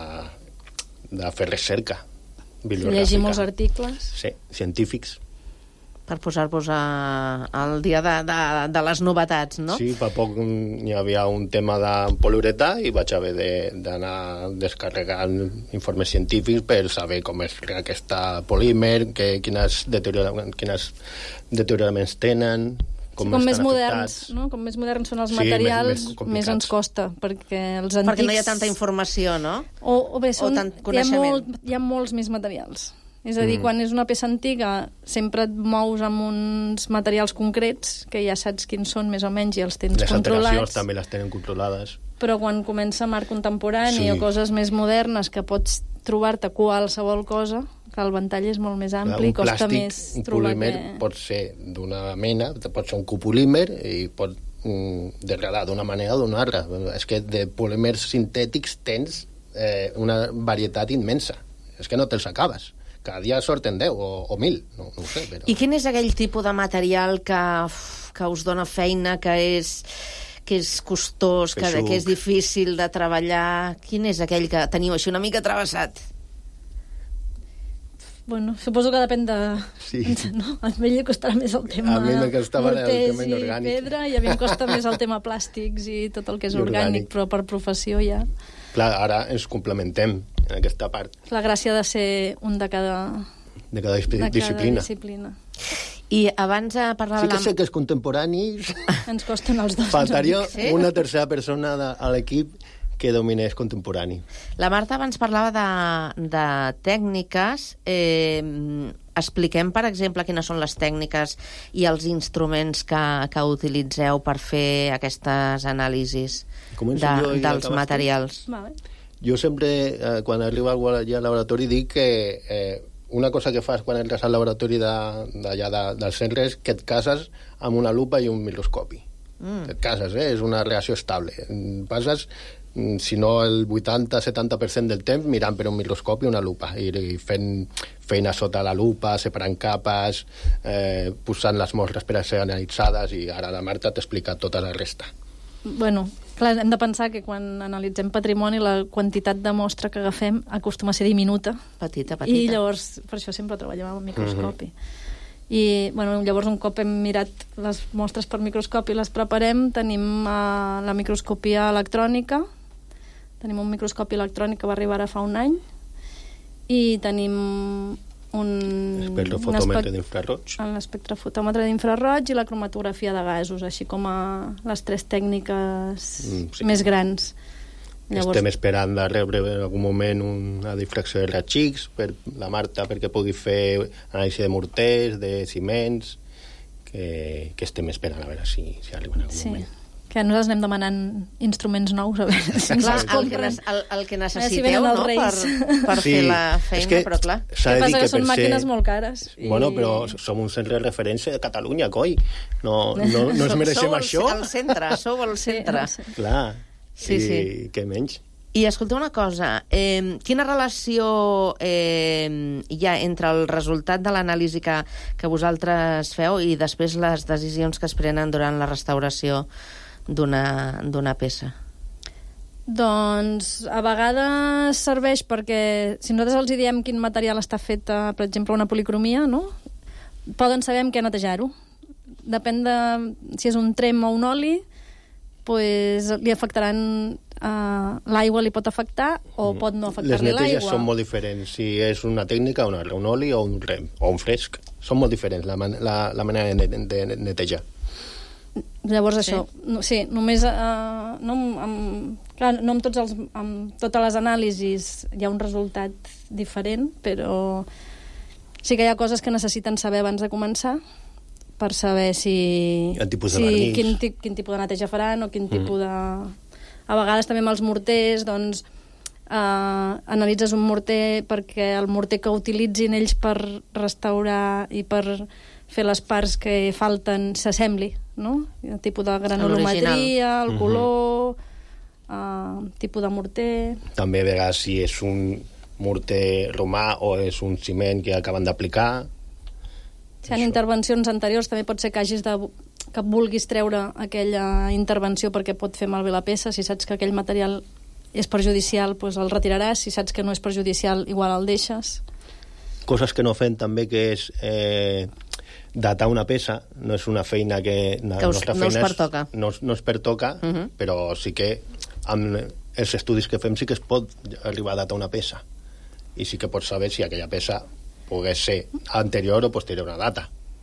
de fer recerca bibliogràfica. Llegir molts articles. Sí, científics. Per posar-vos al dia de, de, de les novetats, no? Sí, fa poc hi havia un tema de poliuretà i vaig haver d'anar descarregant informes científics per saber com es crea aquest polímer, que, quines, deteriora, quines deterioraments tenen, com, sí, com més estan moderns, afectats. no? Com més moderns són els Sí, materials, més- més complicats. més ens costa, perquè els antics... Perquè no hi ha tanta informació, no? O, o bé, són, O tant hi, ha coneixement. molt, hi ha molts més materials. És a dir, Mm. quan és una peça antiga, sempre et mous amb uns materials concrets, que ja saps quins són més o menys i els tens Les alteracions controlats. també les tenen controlades. Però quan comença art contemporani Sí. o coses més modernes que pots trobar-te qualsevol cosa, que el ventall és molt més ampli, un costa plàstic, més un trobar polímer que... pot ser d'una mena, pot ser un copolímer i pot mm, degradar d'una manera o d'una altra. És que de polímers sintètics tens eh, una varietat immensa. És que no te'ls acabes. Cada dia sorten deu o, o mil, no, no ho sé. Però... I quin és aquell tipus de material que, uf, que us dona feina, que és, que és costós, que, Feixuc. que és difícil de treballar? Quin és aquell que teniu així una mica travessat? Bueno, suposo que depèn de... Sí. No? A mi li costarà més el tema A mi me costava el morters tema i inorgànic. pedra, i a mi em costa més el tema plàstics i tot el que és I orgànic, orgànic. però per professió ja... Clar, ara ens complementem en aquesta part La gràcia de ser un de cada, de cada, disci- de cada disciplina. disciplina. I abans eh, parlava... Sí que la- sé que els contemporanis... Ens costen els dos. Faltaria una mica. una tercera persona de, a l'equip que dominés contemporani. La Marta abans parlava de, de tècniques. Eh, expliquem, per exemple, quines són les tècniques i els instruments que, que utilitzeu per fer aquestes anàlisis Començo de, jo i dels acabes tu? materials. Vale. Jo sempre, eh, quan arribo al, al laboratori, dic que eh, una cosa que fas quan entres al laboratori d'allà de, de, del centre és que et cases amb una lupa i un microscopi. Mm. Et cases, eh? És una relació estable. Passes, mm, si no el vuitanta setanta per cent del temps, mirant per un microscopi i una lupa, i, i fent feina sota la lupa, separant capes, eh, posant les mostres per a ser analitzades, i ara la Marta t'explica tota la resta. Bueno, clar, hem de pensar que quan analitzem patrimoni la quantitat de mostra que agafem acostuma a ser diminuta. Petita, petita. I llavors, per això sempre treballem amb el microscopi. I, bueno, llavors un cop hem mirat les mostres per microscopi i les preparem, tenim uh, la microscopia electrònica, tenim un microscopi electrònic que va arribar ara fa un any, i tenim un... Espectrofotòmetre d'infraroig. L'espectrofotòmetre d'infraroig i la cromatografia de gasos, així com a les tres tècniques Mm, sí. més grans. Llavors, Estem esperant de rebre en algun moment una difracció de raig X per la Marta perquè pugui fer anàlisi de morters, de ciments, que, que estem esperant a veure si, si arriba en algun sí. moment. Que nosaltres anem demanant instruments nous, a veure si Clar, ens el que, compren. ne el, el que A veure si necessiteu, venen els no?, per, Reis. per Sí, fer la és feina, que però clar. s'ha de Què dir passa? que Que són per màquines ser- molt cares. I... Bueno, però som un centre de referència de Catalunya, coi. No, no, no ens Sou- mereixem sou el- això. el centre, sou el centre. Sí, Clar. Sí, I, sí. què menys? I escolteu una cosa, eh, quina relació eh, hi ha entre el resultat de l'anàlisi que, que vosaltres feu i després les decisions que es prenen durant la restauració d'una d'una peça? Doncs a vegades serveix perquè si nosaltres els hi diem quin material està fet, eh, per exemple, una policromia, no? Poden saber amb què netejar-ho. Depèn de si és un trem o un oli, pues, li afectaran... Uh, l'aigua li pot afectar o pot no Les afectar-li neteges l'aigua. són molt diferents. Si és una tècnica, una, un oli o un rem, o un fresc. Són molt diferents la, man la, la manera de, net de netejar. Llavors Sí? això, no, sí, només uh, no, amb, amb, clar, no amb, tots els, amb totes les anàlisis hi ha un resultat diferent, però sí que hi ha coses que necessiten saber abans de començar per saber si, El tipus de si vernís. quin, ti, quin tipus de neteja faran o quin tipus Mm. de... A vegades també amb els morters, doncs, eh, analitzes un morter perquè el morter que utilitzin ells per restaurar i per fer les parts que falten s'assembli, no? El tipus de granulometria, el Mhm. color, eh, tipus de morter... També a vegades si és un morter romà o és un ciment que acaben d'aplicar. Si hi ha intervencions anteriors, també pot ser que hagis de que vulguis treure aquella intervenció perquè pot fer malbé la peça. Si saps que aquell material és perjudicial, doncs el retiraràs. Si saps que no és perjudicial, igual el deixes. Coses que no fem també, que és eh, datar una peça. No és una feina que... La Que us- nostra no us feina és- pertoca. No, no es pertoca, Uh -huh. però sí que amb els estudis que fem sí que es pot arribar a datar una peça. I sí que pots saber si aquella peça pogués ser anterior o posterior a una data.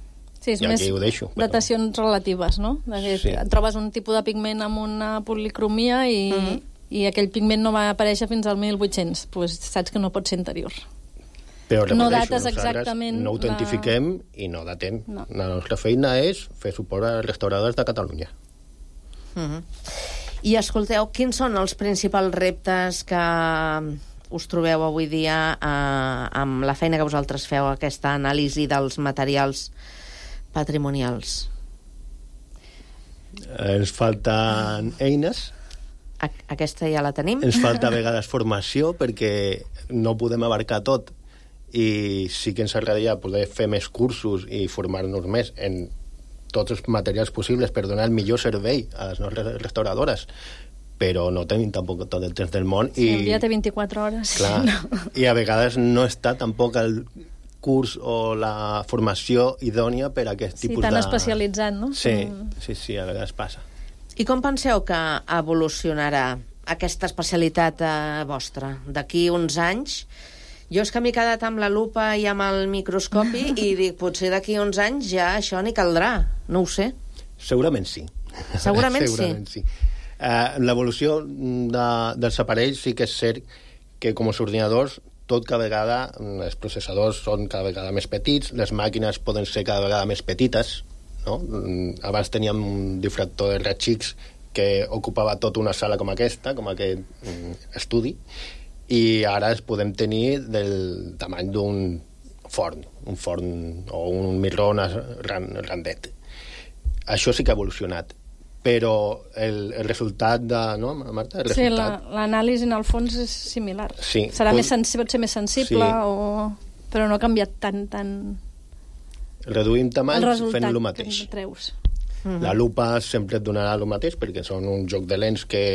Sí, és I més aquí ho deixo. Però... datacions relatives, no? Sí. Trobes un tipus de pigment amb una policromia i, mm-hmm. i aquell pigment no va aparèixer fins al mil vuit-cents. Pues saps que no pot ser anterior. Però no dates exactament... No ho identifiquem la... i no datem. No. La nostra feina és fer suport a restauradors de Catalunya. Mm-hmm. I escolteu, quins són els principals reptes que us trobeu avui dia eh, amb la feina que vosaltres feu, aquesta anàlisi dels materials patrimonials? Ens falten eines. A aquesta ja la tenim. Ens falta a vegades formació perquè no podem abarcar tot i sí que ens agradaria poder fer més cursos i formar-nos més en tots els materials possibles per donar el millor servei a les nostres restauradores, però no tenim tampoc tot el temps del món. Sí, i, un dia té vint-i-quatre hores. Clar, no. I a vegades no està tampoc el curs o la formació idònia per a aquest sí, tipus de... Sí, tan especialitzat, no? Sí, sí, sí, a vegades passa. I com penseu que evolucionarà aquesta especialitat eh, vostra? D'aquí uns anys... Jo és que m'he quedat amb la lupa i amb el microscopi i dic, potser d'aquí uns anys ja això n'hi caldrà. No ho sé. Segurament sí. Segurament, Segurament sí. sí. Uh, l'evolució de, dels aparells sí que és cert que com els ordinadors tot cada vegada, els processadors són cada vegada més petits, les màquines poden ser cada vegada més petites, no? Abans teníem un difractor de raigs X que ocupava tota una sala com aquesta, com aquest um, estudi, i ara es podem tenir del tamany d'un forn, un forn o un microones randet. Això sí que ha evolucionat, però el, el resultat de... No, Marta? El sí, resultat... l'anàlisi en el fons és similar. Sí, Serà pot... més sensi... pot ser més sensible, sí. o... però no ha canviat tant... tant... Reduïm tamanys fent el mateix. Mm-hmm. La lupa sempre et donarà el mateix perquè són un joc de lents que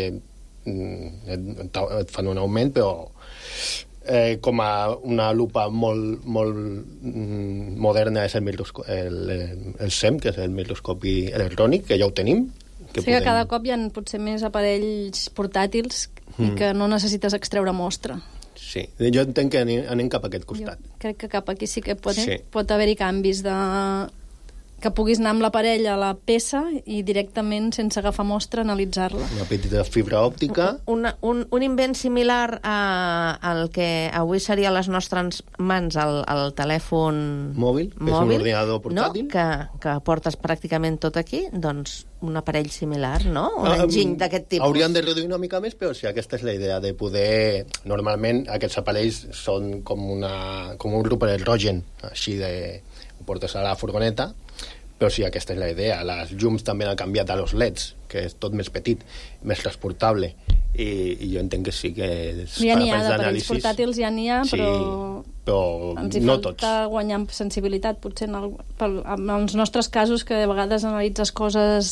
et, et fan un augment, però eh, com a una lupa molt, molt mm, moderna és el, microsco- el, el S E M, que és el microscopi electrònic, que ja ho tenim. Que sí, podem... que cada cop hi ha potser més aparells portàtils mm. i que no necessites extreure mostra. Sí, jo entenc que anem, anem cap a aquest costat. Jo crec que cap aquí sí que pot, sí. pot haver-hi canvis de... que puguis anar amb l'aparell a la peça i directament, sense agafar mostra, analitzar-la. Una petita fibra òptica. Una, un, un invent similar a, al que avui seria a les nostres mans, el, el telèfon mòbil, que mòbil, és un ordinador portàtil. No? Que, que portes pràcticament tot aquí, doncs un aparell similar, no? Un ah, enginy d'aquest tipus. Hauríem de reduir una mica més, però sí, aquesta és la idea, de poder... Normalment aquests aparells són com, una, com un grup hidrogen, així de... ho portes a la furgoneta, però sí, aquesta és la idea. Les llums també han canviat a los L E Ds, que és tot més petit, més transportable, i, i jo entenc que sí que... Ja n'hi ha d'aparells portàtils, ja n'hi ha, sí, però, però ens hi no falta tots. Guanyar sensibilitat, potser en, el, pel, en els nostres casos, que de vegades analitzes coses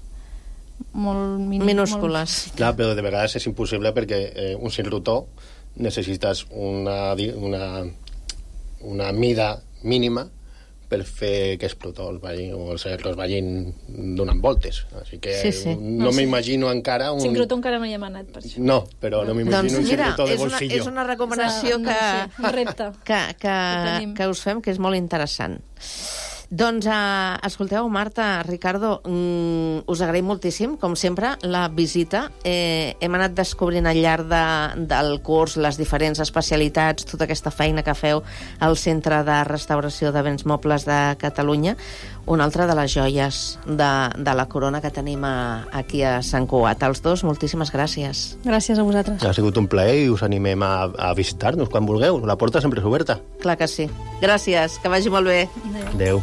molt min minúscules. Molt... Clar, però de vegades és impossible perquè eh, un circuitor necessites una, una, una mida mínima per fer que explotó el ballín o els erros ballín donant voltes. Així que sí, sí. no, no m'imagino sí. encara un... Sincrotró encara no hi hem anat, per això. No, però no m'imagino doncs, un sincrotró de bolsillo. És una, és una recomanació que, sí, un repte. que, que, que, que us fem, que és molt interessant. Doncs, uh, escolteu, Marta, Ricardo, mm, us agraïm moltíssim, com sempre, la visita. Eh, hem anat descobrint al llarg de, del curs les diferents especialitats, tota aquesta feina que feu al Centre de Restauració de Béns Mobles de Catalunya, una altra de les joies de, de la corona que tenim a, aquí a Sant Cugat. Els dos, moltíssimes gràcies. Gràcies a vosaltres. Ha sigut un plaer i us animem a, a visitar-nos quan vulgueu. La porta sempre és oberta. Clar que sí. Gràcies, que vagi molt bé. Adéu. Adéu.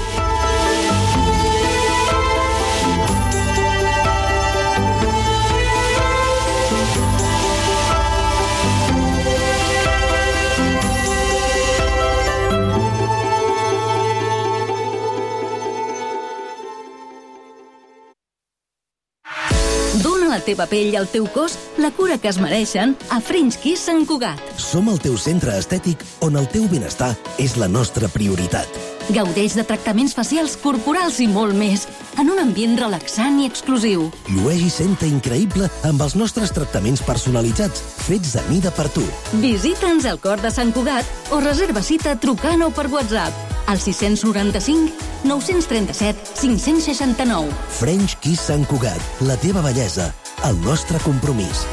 Dóna a la teva pell i al teu cos la cura que es mereixen a French Kiss Sant Cugat. Som el teu centre estètic on el teu benestar és la nostra prioritat. Gaudeix de tractaments facials, corporals i molt més, en un ambient relaxant i exclusiu. Llueix i senta increïble amb els nostres tractaments personalitzats, fets a mida per tu. Visita'ns al cor de Sant Cugat o reserva cita trucant o per WhatsApp. al sis noranta-cinc nou trenta-set cinc seixanta-nou. French Kiss Sant Cugat, la teva bellesa, el nostre compromís.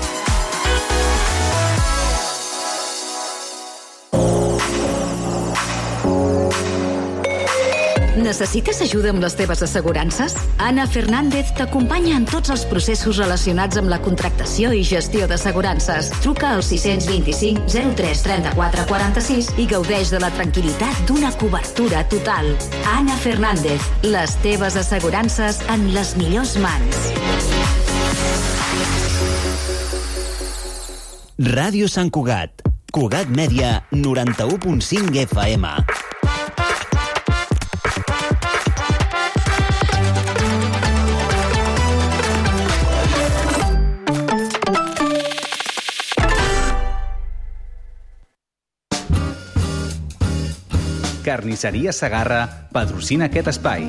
Necessites ajuda amb les teves assegurances? Ana Fernández t'acompanya en tots els processos relacionats amb la contractació i gestió d'assegurances. Truca al sis dos cinc zero tres trenta-quatre quaranta-sis i gaudeix de la tranquil·litat d'una cobertura total. Ana Fernández, les teves assegurances en les millors mans. Ràdio Sant Cugat. Cugat Mèdia, noranta-u punt cinc F M. Carnisseria Segarra patrocina aquest espai.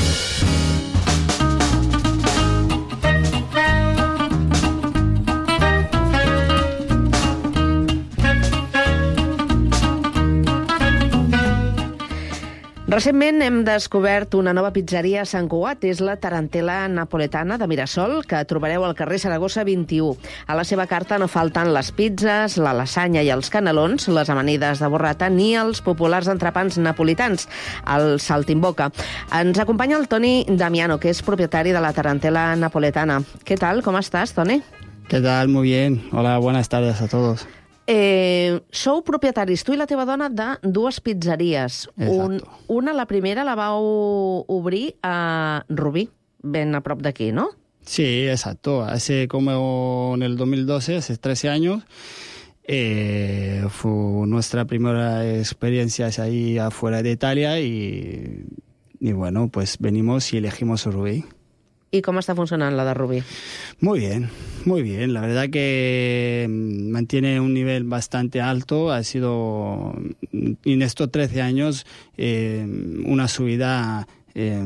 Recentment hem descobert una nova pizzeria a Sant Cugat. És la Tarantela Napoletana de Mirasol, que trobareu al carrer Saragossa vint-i-u. A la seva carta no falten les pizzas, la lasanya i els canelons, les amanides de borrata ni els populars entrepans napolitans, el saltimboca. Ens acompanya el Toni Damiano, que és propietari de la Tarantela Napoletana. ¿Qué tal? ¿Cómo estás, Toni? ¿Qué tal? Muy bien. Hola, buenas tardes a todos. Eh, sou propietaris, tu i la teva dona, de dues pizzeries. Un, una, la primera, la vau obrir a Rubí, ben a prop d'aquí, ¿no? Sí, exacto. Hace como en el dos mil doce, hace trece años, eh, fue nuestra primera experiencia ahí afuera de Italia y, y bueno, pues venimos y elegimos Rubí. ¿Y cómo está funcionando la de Rubí? Muy bien, muy bien. La verdad que mantiene un nivel bastante alto. Ha sido, en estos trece años, eh, una subida eh,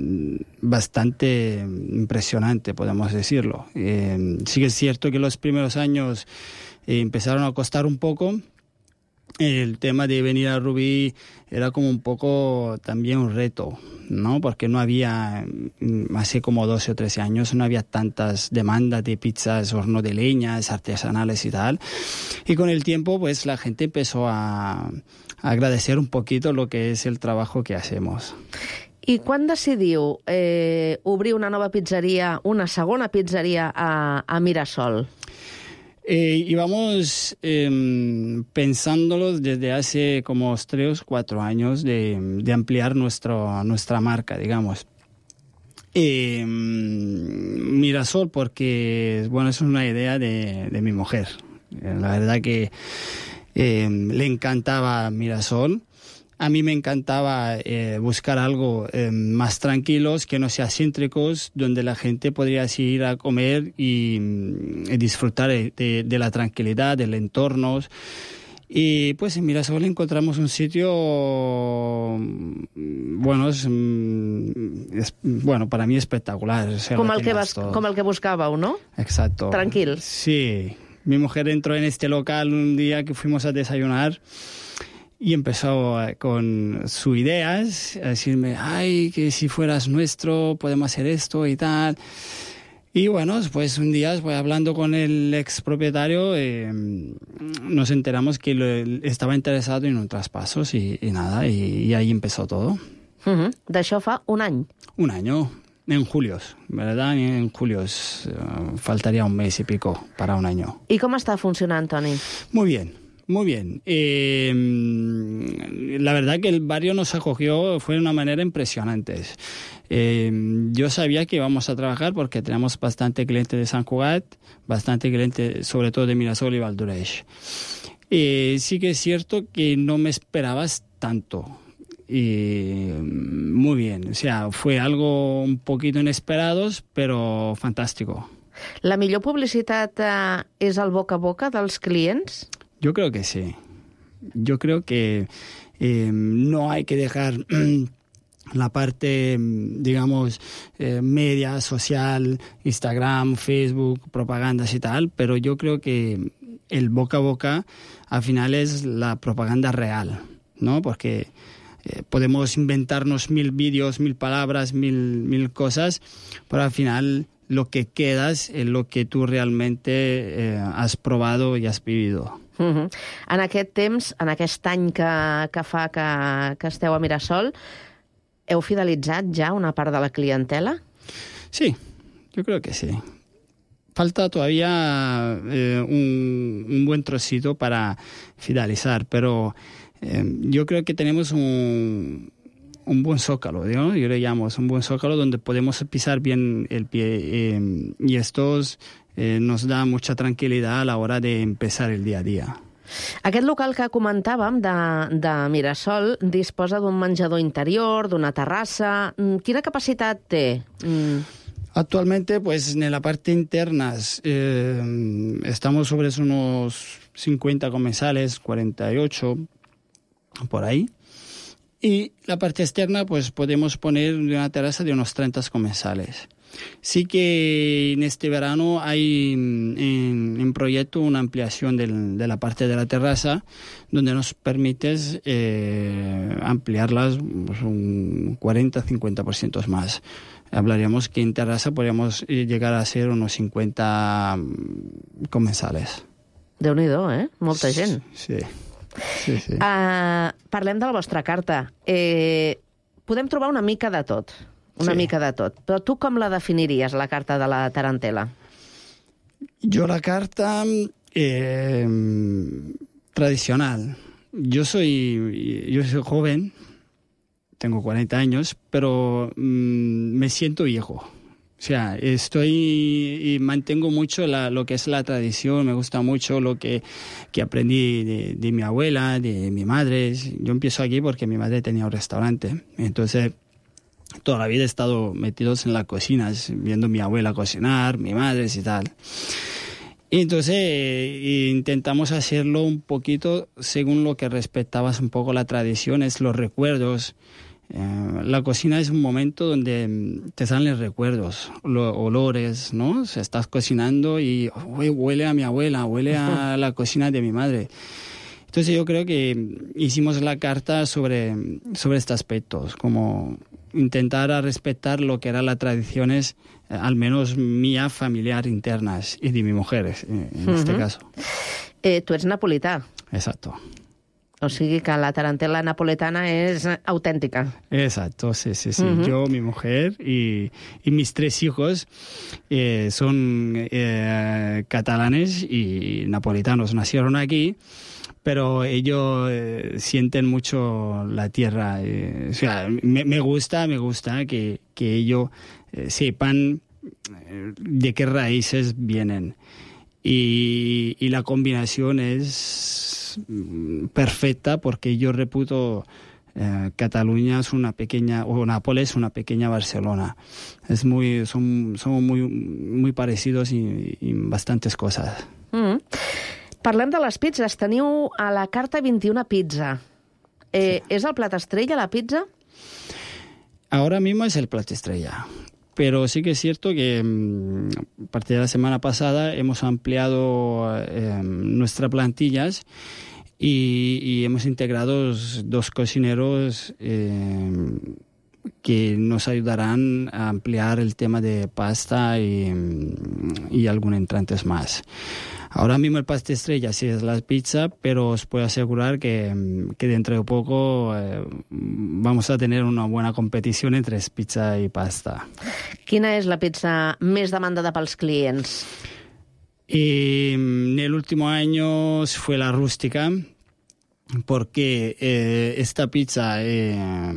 bastante impresionante, podemos decirlo. Eh, sí que es cierto que los primeros años eh, empezaron a costar un poco. El tema de venir a Rubí era como un poco también un reto, ¿no? Porque no había, hace como doce o trece años, no había tantas demandas de pizzas, horno de leñas, artesanales y tal. Y con el tiempo, pues la gente empezó a, a agradecer un poquito lo que es el trabajo que hacemos. I quan decidiu eh, obrir una nova pizzeria, una segona pizzeria a, a Mirasol? Eh, íbamos eh, pensándolo desde hace como tres o cuatro años de, de ampliar nuestro, nuestra marca, digamos. Eh, Mirasol, porque bueno, es una idea de, de mi mujer. La verdad que eh, le encantaba Mirasol. A mí me encantaba eh, buscar algo eh, más tranquilos, que no sea céntricos, donde la gente podría así ir a comer y, y disfrutar de, de, de la tranquilidad, del entorno. Y pues en Mirasol encontramos un sitio, bueno, es, es, bueno para mí espectacular. O sea, com, el que vas, com el que buscàveu, ¿no? Exacto. Tranquil. Sí. Mi mujer entró en este local un día que fuimos a desayunar y empezó con sus ideas, a decirme, ay, que si fueras nuestro, podemos hacer esto y tal. Y bueno, pues un día, pues, hablando con el ex propietario, eh, nos enteramos que lo, estaba interesado en un traspaso y, y nada, y, y ahí empezó todo. Uh-huh. D'això fa un any. Un año, en julio, ¿verdad? En julio uh, faltaría un mes y pico para un año. ¿Y cómo está funcionando, Toni? Muy bien. Muy bien. Eh, la verdad que el barrio nos acogió, fue de una manera impresionante. Eh, yo sabía que íbamos a trabajar porque tenemos bastante cliente de Sant Cugat, bastante cliente sobre todo de Mirasol y Valldoreix. Eh, sí que es cierto que no me esperabas tanto. Y muy bien, o sea, fue algo un poquito inesperado, pero fantástico. La millor publicitat eh, és el boca a boca dels clients? Yo creo que sí. Yo creo que eh, no hay que dejar la parte, digamos, eh, media, social, Instagram, Facebook, propagandas y tal, pero yo creo que el boca a boca al final es la propaganda real, ¿no? Porque eh, podemos inventarnos mil vídeos, mil palabras, mil, mil cosas, pero al final lo que quedas es lo que tú realmente eh, has probado y has vivido. Uh-huh. En aquest temps, en aquest any que, que fa que, que esteu a Mirasol, heu fidelitzat ja una part de la clientela? Sí, yo creo que sí. Falta todavía eh, un, un buen trocito para fidelizar, pero eh, yo creo que tenemos un, un buen zócalo, ¿no? Yo le llamo un buen zócalo donde podemos pisar bien el pie eh, y esto eh, nos da mucha tranquilidad a la hora de empezar el día a día. Aquest local que comentàvem de, de Mirasol disposa d'un menjador interior, d'una terrassa. Quina capacitat té? Mm. Actualmente, pues en la parte interna eh, estamos sobre unos cincuenta comensales, cuarenta y ocho, por ahí. Y la parte externa, pues podemos poner una terraza de unos treinta comensales. Sí que en este verano hay en, en proyecto una ampliación del, de la parte de la terraza, donde nos permite eh, ampliarlas pues, un cuarenta a cincuenta por ciento más. Hablaríamos que en terraza podríamos llegar a ser unos cincuenta comensales. Déu-n'hi-do, eh? Molta gent. Sí, sí, sí. Uh, parlem de la vostra carta. Eh, podem trobar una mica de tot. Una sí. mica de tot. Però tu com la definiries, la carta de la tarantela? Yo la carta eh, tradicional. Yo soy, yo soy joven, tengo cuarenta años, pero mmm, me siento viejo. O sea, estoy y mantengo mucho la, lo que es la tradición, me gusta mucho lo que, que aprendí de, de mi abuela, de mi madre. Yo empiezo aquí porque mi madre tenía un restaurante, entonces toda la vida he estado metidos en la cocina, viendo a mi abuela cocinar, mi madre y tal. Y entonces eh, intentamos hacerlo un poquito según lo que respetabas un poco la tradición, es los recuerdos. Eh, la cocina es un momento donde te salen recuerdos, los olores, ¿no? O sea, estás cocinando y oh, huele a mi abuela, huele a la cocina de mi madre. Entonces yo creo que hicimos la carta sobre, sobre estos aspectos, como intentar a respetar lo que eran las tradiciones, eh, al menos mía, familiar, internas, y de mi mujer, eh, en uh-huh. este caso. Eh, tu ets napolità. Exacto. O sigui que la tarantela napoletana és autèntica. Exacto, sí, sí, sí. Uh-huh. Yo, mi mujer y, y mis tres hijos eh, son eh, catalanes y napolitanos. Nacieron aquí, pero ellos eh, sienten mucho la tierra. Eh, o sea, me, me gusta, me gusta que, que ellos eh, sepan de qué raíces vienen. Y, y la combinación es perfecta porque yo reputo eh, Cataluña es una pequeña, o Nápoles una pequeña Barcelona. Es muy, son, son muy, muy parecidos y, y bastantes cosas. Mm. Parlem de les pizzas. Teniu a la carta vint-i-una pizza. Eh, sí. ¿Es el plat estrella, la pizza? Ahora mismo es el plat estrella. Pero sí que es cierto que a partir de la semana pasada hemos ampliado eh, nuestras plantillas y, y hemos integrado dos cocineros eh, que nos ayudarán a ampliar el tema de pasta y, y algunos entrantes más. Ahora mismo el pastel estrella sí es la pizza, pero os puedo asegurar que, que dentro de poco eh, vamos a tener una buena competición entre pizza y pasta. Quina és la pizza més demandada pels clients? Y en el último año fue la rústica, porque eh, esta pizza eh,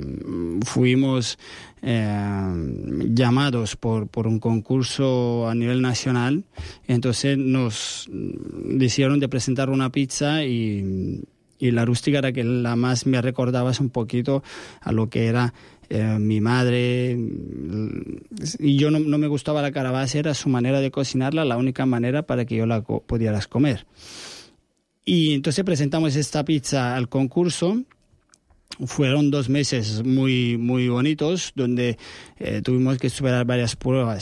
fuimos eh, llamados por, por un concurso a nivel nacional, entonces nos decidieron de presentar una pizza y, y la rústica era que la más me recordaba un poquito a lo que era eh, mi madre, y yo no, no me gustaba la calabaza, era su manera de cocinarla, la única manera para que yo la co- pudieras comer. Y entonces presentamos esta pizza al concurso. Fueron dos meses muy, muy bonitos, donde eh, tuvimos que superar varias pruebas.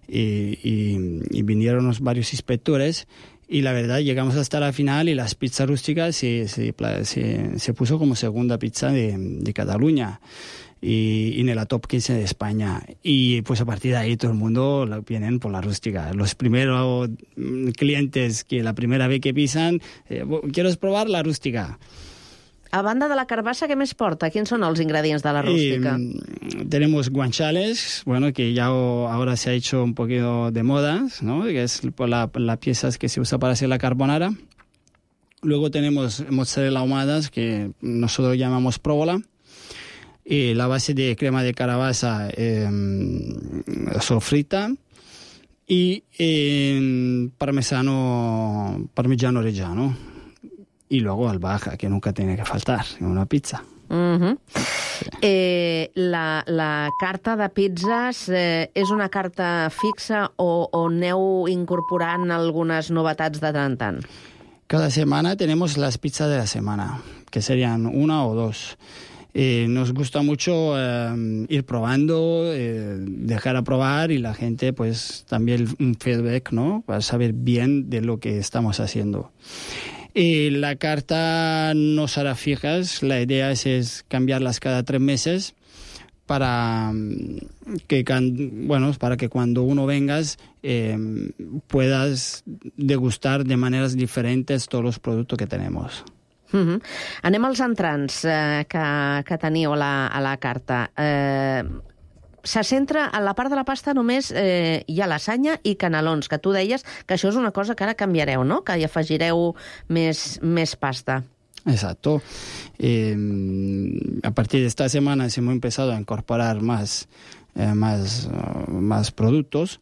y, y, y vinieron varios inspectores. Y la verdad, llegamos hasta la final y las pizzas rústicas se, se, se, se puso como segunda pizza de, de Cataluña y, y en la top quince de España. Y pues a partir de ahí todo el mundo vienen por la rústica. Los primeros clientes que la primera vez que pisan, eh, ¿quieres probar la rústica? A banda de la carbassa, què més porta? Quins són els ingredients de la rústica? Eh, tenemos guanciales, bueno, que ya ahora se ha hecho un poquito de moda, ¿no? Que es la, la pieza que se usa para hacer la carbonara. Luego tenemos mozzarella ahumadas, que nosotros llamamos provola. Y la base de crema de calabaza eh, sofrita. Y eh, parmesano, parmigiano reggiano. Y luego albahaca, que nunca tiene que faltar en una pizza. Uh-huh. Sí. Eh, la, la carta de pizzas eh, és una carta fixa o, o aneu incorporant algunes novetats de tant en tant? Cada semana tenemos las pizzas de la semana, que serían una o dos. Eh, nos gusta mucho eh, ir probando, eh, dejar a probar y la gente pues también un feedback, ¿no? Para saber bien de lo que estamos haciendo. Y la carta no será fijas, la idea es, es cambiarlas cada tres meses para que, bueno, para que cuando uno vengas eh, puedas degustar de maneras diferentes todos los productos que tenemos. Uh-huh. Anem als entrants eh, que, que teniu a la, a la carta. Eh, se centra en la part de la pasta només eh, hi ha lasanya i canelons, que tu deies que això és una cosa que ara canviareu, no? Que hi afegireu més, més pasta. Exacto. Eh, a partir de esta semana hemos empezado a incorporar más, eh, más, uh, más productos.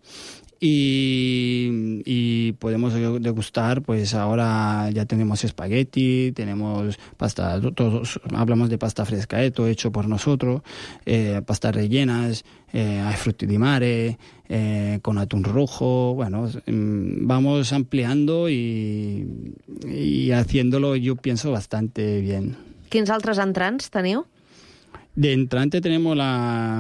Y, y podemos degustar, pues ahora ya tenemos espagueti, tenemos pasta, todos hablamos de pasta fresca, eh, todo hecho por nosotros, eh, pastas rellenas, eh, hay frutti di mare, eh, con atún rojo, bueno, vamos ampliando y, y haciéndolo, yo pienso, bastante bien. Quins altres entrants teniu? De entrante tenemos la,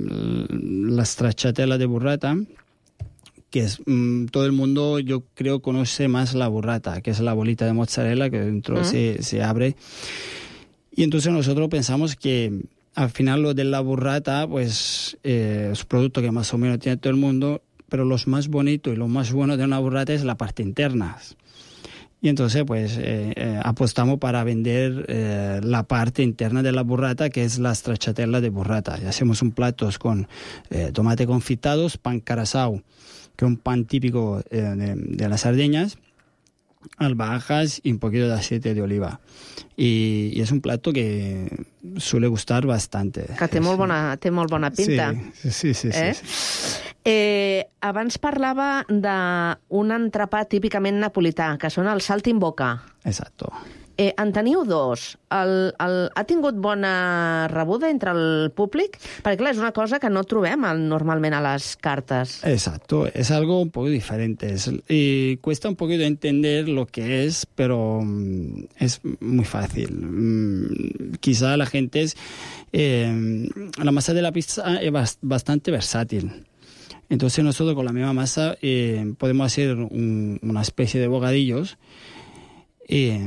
la stracciatella de burrata, que es mmm, todo el mundo, yo creo, conoce más la burrata, que es la bolita de mozzarella que dentro mm. se, se abre. Y entonces nosotros pensamos que al final lo de la burrata, pues eh, es un producto que más o menos tiene todo el mundo, pero lo más bonito y lo más bueno de una burrata es la parte interna. Y entonces pues eh, eh, apostamos para vender eh, la parte interna de la burrata, que es la stracciatella de burrata. Y hacemos un plato con eh, tomate confitados, pan carasau, que es un pan típico eh, de, de las Sardeñas, albahajas y un poquito de aceite de oliva. Y, y es un plato que suele gustar bastante. Que té molt bona, té molt bona pinta. Sí, sí, sí. Eh? sí, sí. Eh, abans parlava d'un entrepà típicament napolità, que són el saltimbocca. Exacto. Eh, en teniu dos. El, el, ha tingut bona rebuda entre el públic? Perquè, clar, és una cosa que no trobem normalment a les cartes. Exacto, es algo un poco diferente. Es, y cuesta un poquito entender lo que es, pero um, es muy fácil. Um, quizá la gente es... Eh, la masa de la pizza es bastante versátil. Entonces nosotros con la misma masa eh, podemos hacer un, una especie de bocadillos eh,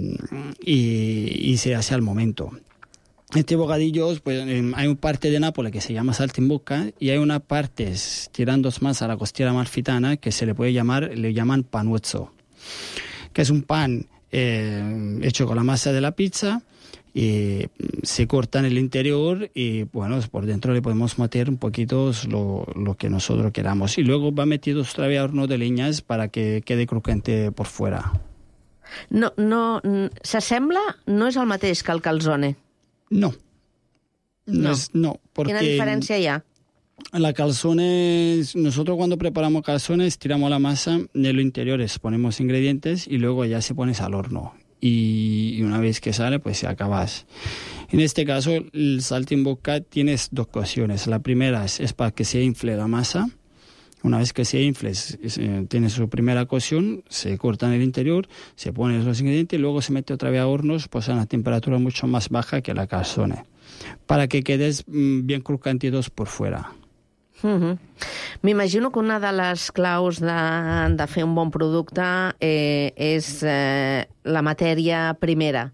y, y se hace al momento. Este bocadillo, pues eh, hay una parte de Nápoles que se llama saltimbocca y hay una parte tirando más a la costiera amalfitana que se le puede llamar, le llaman panuozzo, que es un pan eh, hecho con la masa de la pizza. Y se corta en el interior y bueno, por dentro le podemos meter un poquito lo, lo que nosotros queramos. Y luego va metido otra vez a horno de leñas para que quede crocante por fuera. No, no, s'assembla, no és el mateix que el calzone? No. No, no. Es, no porque Quina diferència hi ha? La calzone, nosotros cuando preparamos calzones tiramos la masa, en el interior ponemos ingredientes y luego ya se pones al horno. Y una vez que sale, pues se acabas. En este caso, el saltimbocca tiene dos cocciones. La primera es, es para que se infle la masa. Una vez que se infle, es, es, tiene su primera cocción, se corta en el interior, se ponen los ingredientes y luego se mete otra vez a hornos pues a una temperatura mucho más baja que la calzone, para que quedes mmm, bien crocantitos por fuera. Uh-huh. M'imagino que una de les claus de, de fer un bon producte eh, és eh, la matèria primera.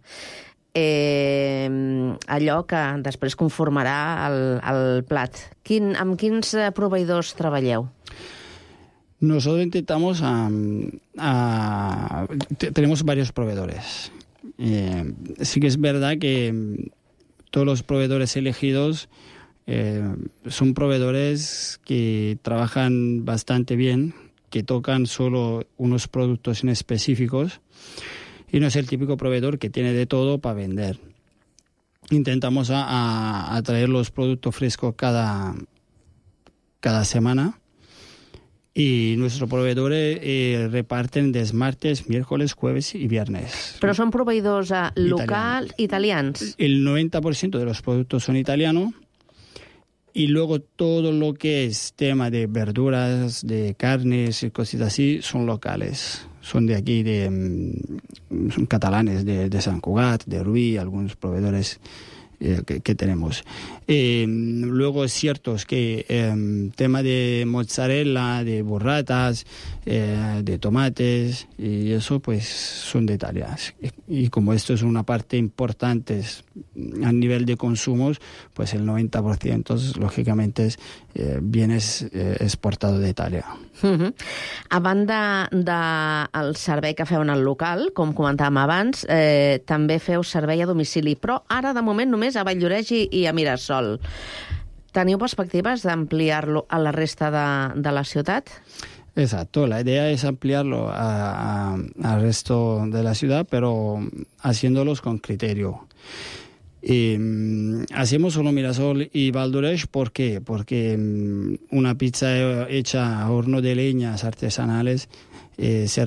Eh, allò que després conformarà el, el plat. Quin, amb quins proveïdors treballeu? Nosotros intentamos, um, a, tenemos varios proveedores. Eh, sí que es verdad que todos los proveedores elegidos Eh, son proveedores que trabajan bastante bien, que tocan solo unos productos en específicos y no es el típico proveedor que tiene de todo para vender. Intentamos a, a, a traer los productos frescos cada, cada semana y nuestros proveedores eh, reparten desde martes, miércoles, jueves y viernes. Però són proveïdors eh, locals, italians? El noventa por ciento de los productos son italianos. Y luego todo lo que es tema de verduras, de carnes y cositas así, son locales. Son de aquí, de, son catalanes, de, de Sant Cugat, de Rubí, algunos proveedores eh, que, que tenemos. Eh, luego es cierto que eh, tema de mozzarella, de burratas, eh, de tomates, y eso pues son de Italia. Y, y como esto es una parte importante a nivel de consumos, pues el noventa por ciento lógicamente es eh, bienes eh, exportados de Italia. Uh-huh. A banda del servei que feu en el local, com comentàvem abans, eh, també feu servei a domicili, però ara de moment només a Valldoreix i, i a Mirasol. ¿Teniu perspectivas de ampliarlo a la resta de, de la ciutat? Exacto, la idea es ampliarlo a, a, al resto de la ciudad, pero haciéndolos con criterio. Y, um, hacemos solo Mirasol y Valldoreix, ¿por qué? Porque um, una pizza hecha a horno de leñas artesanales eh, se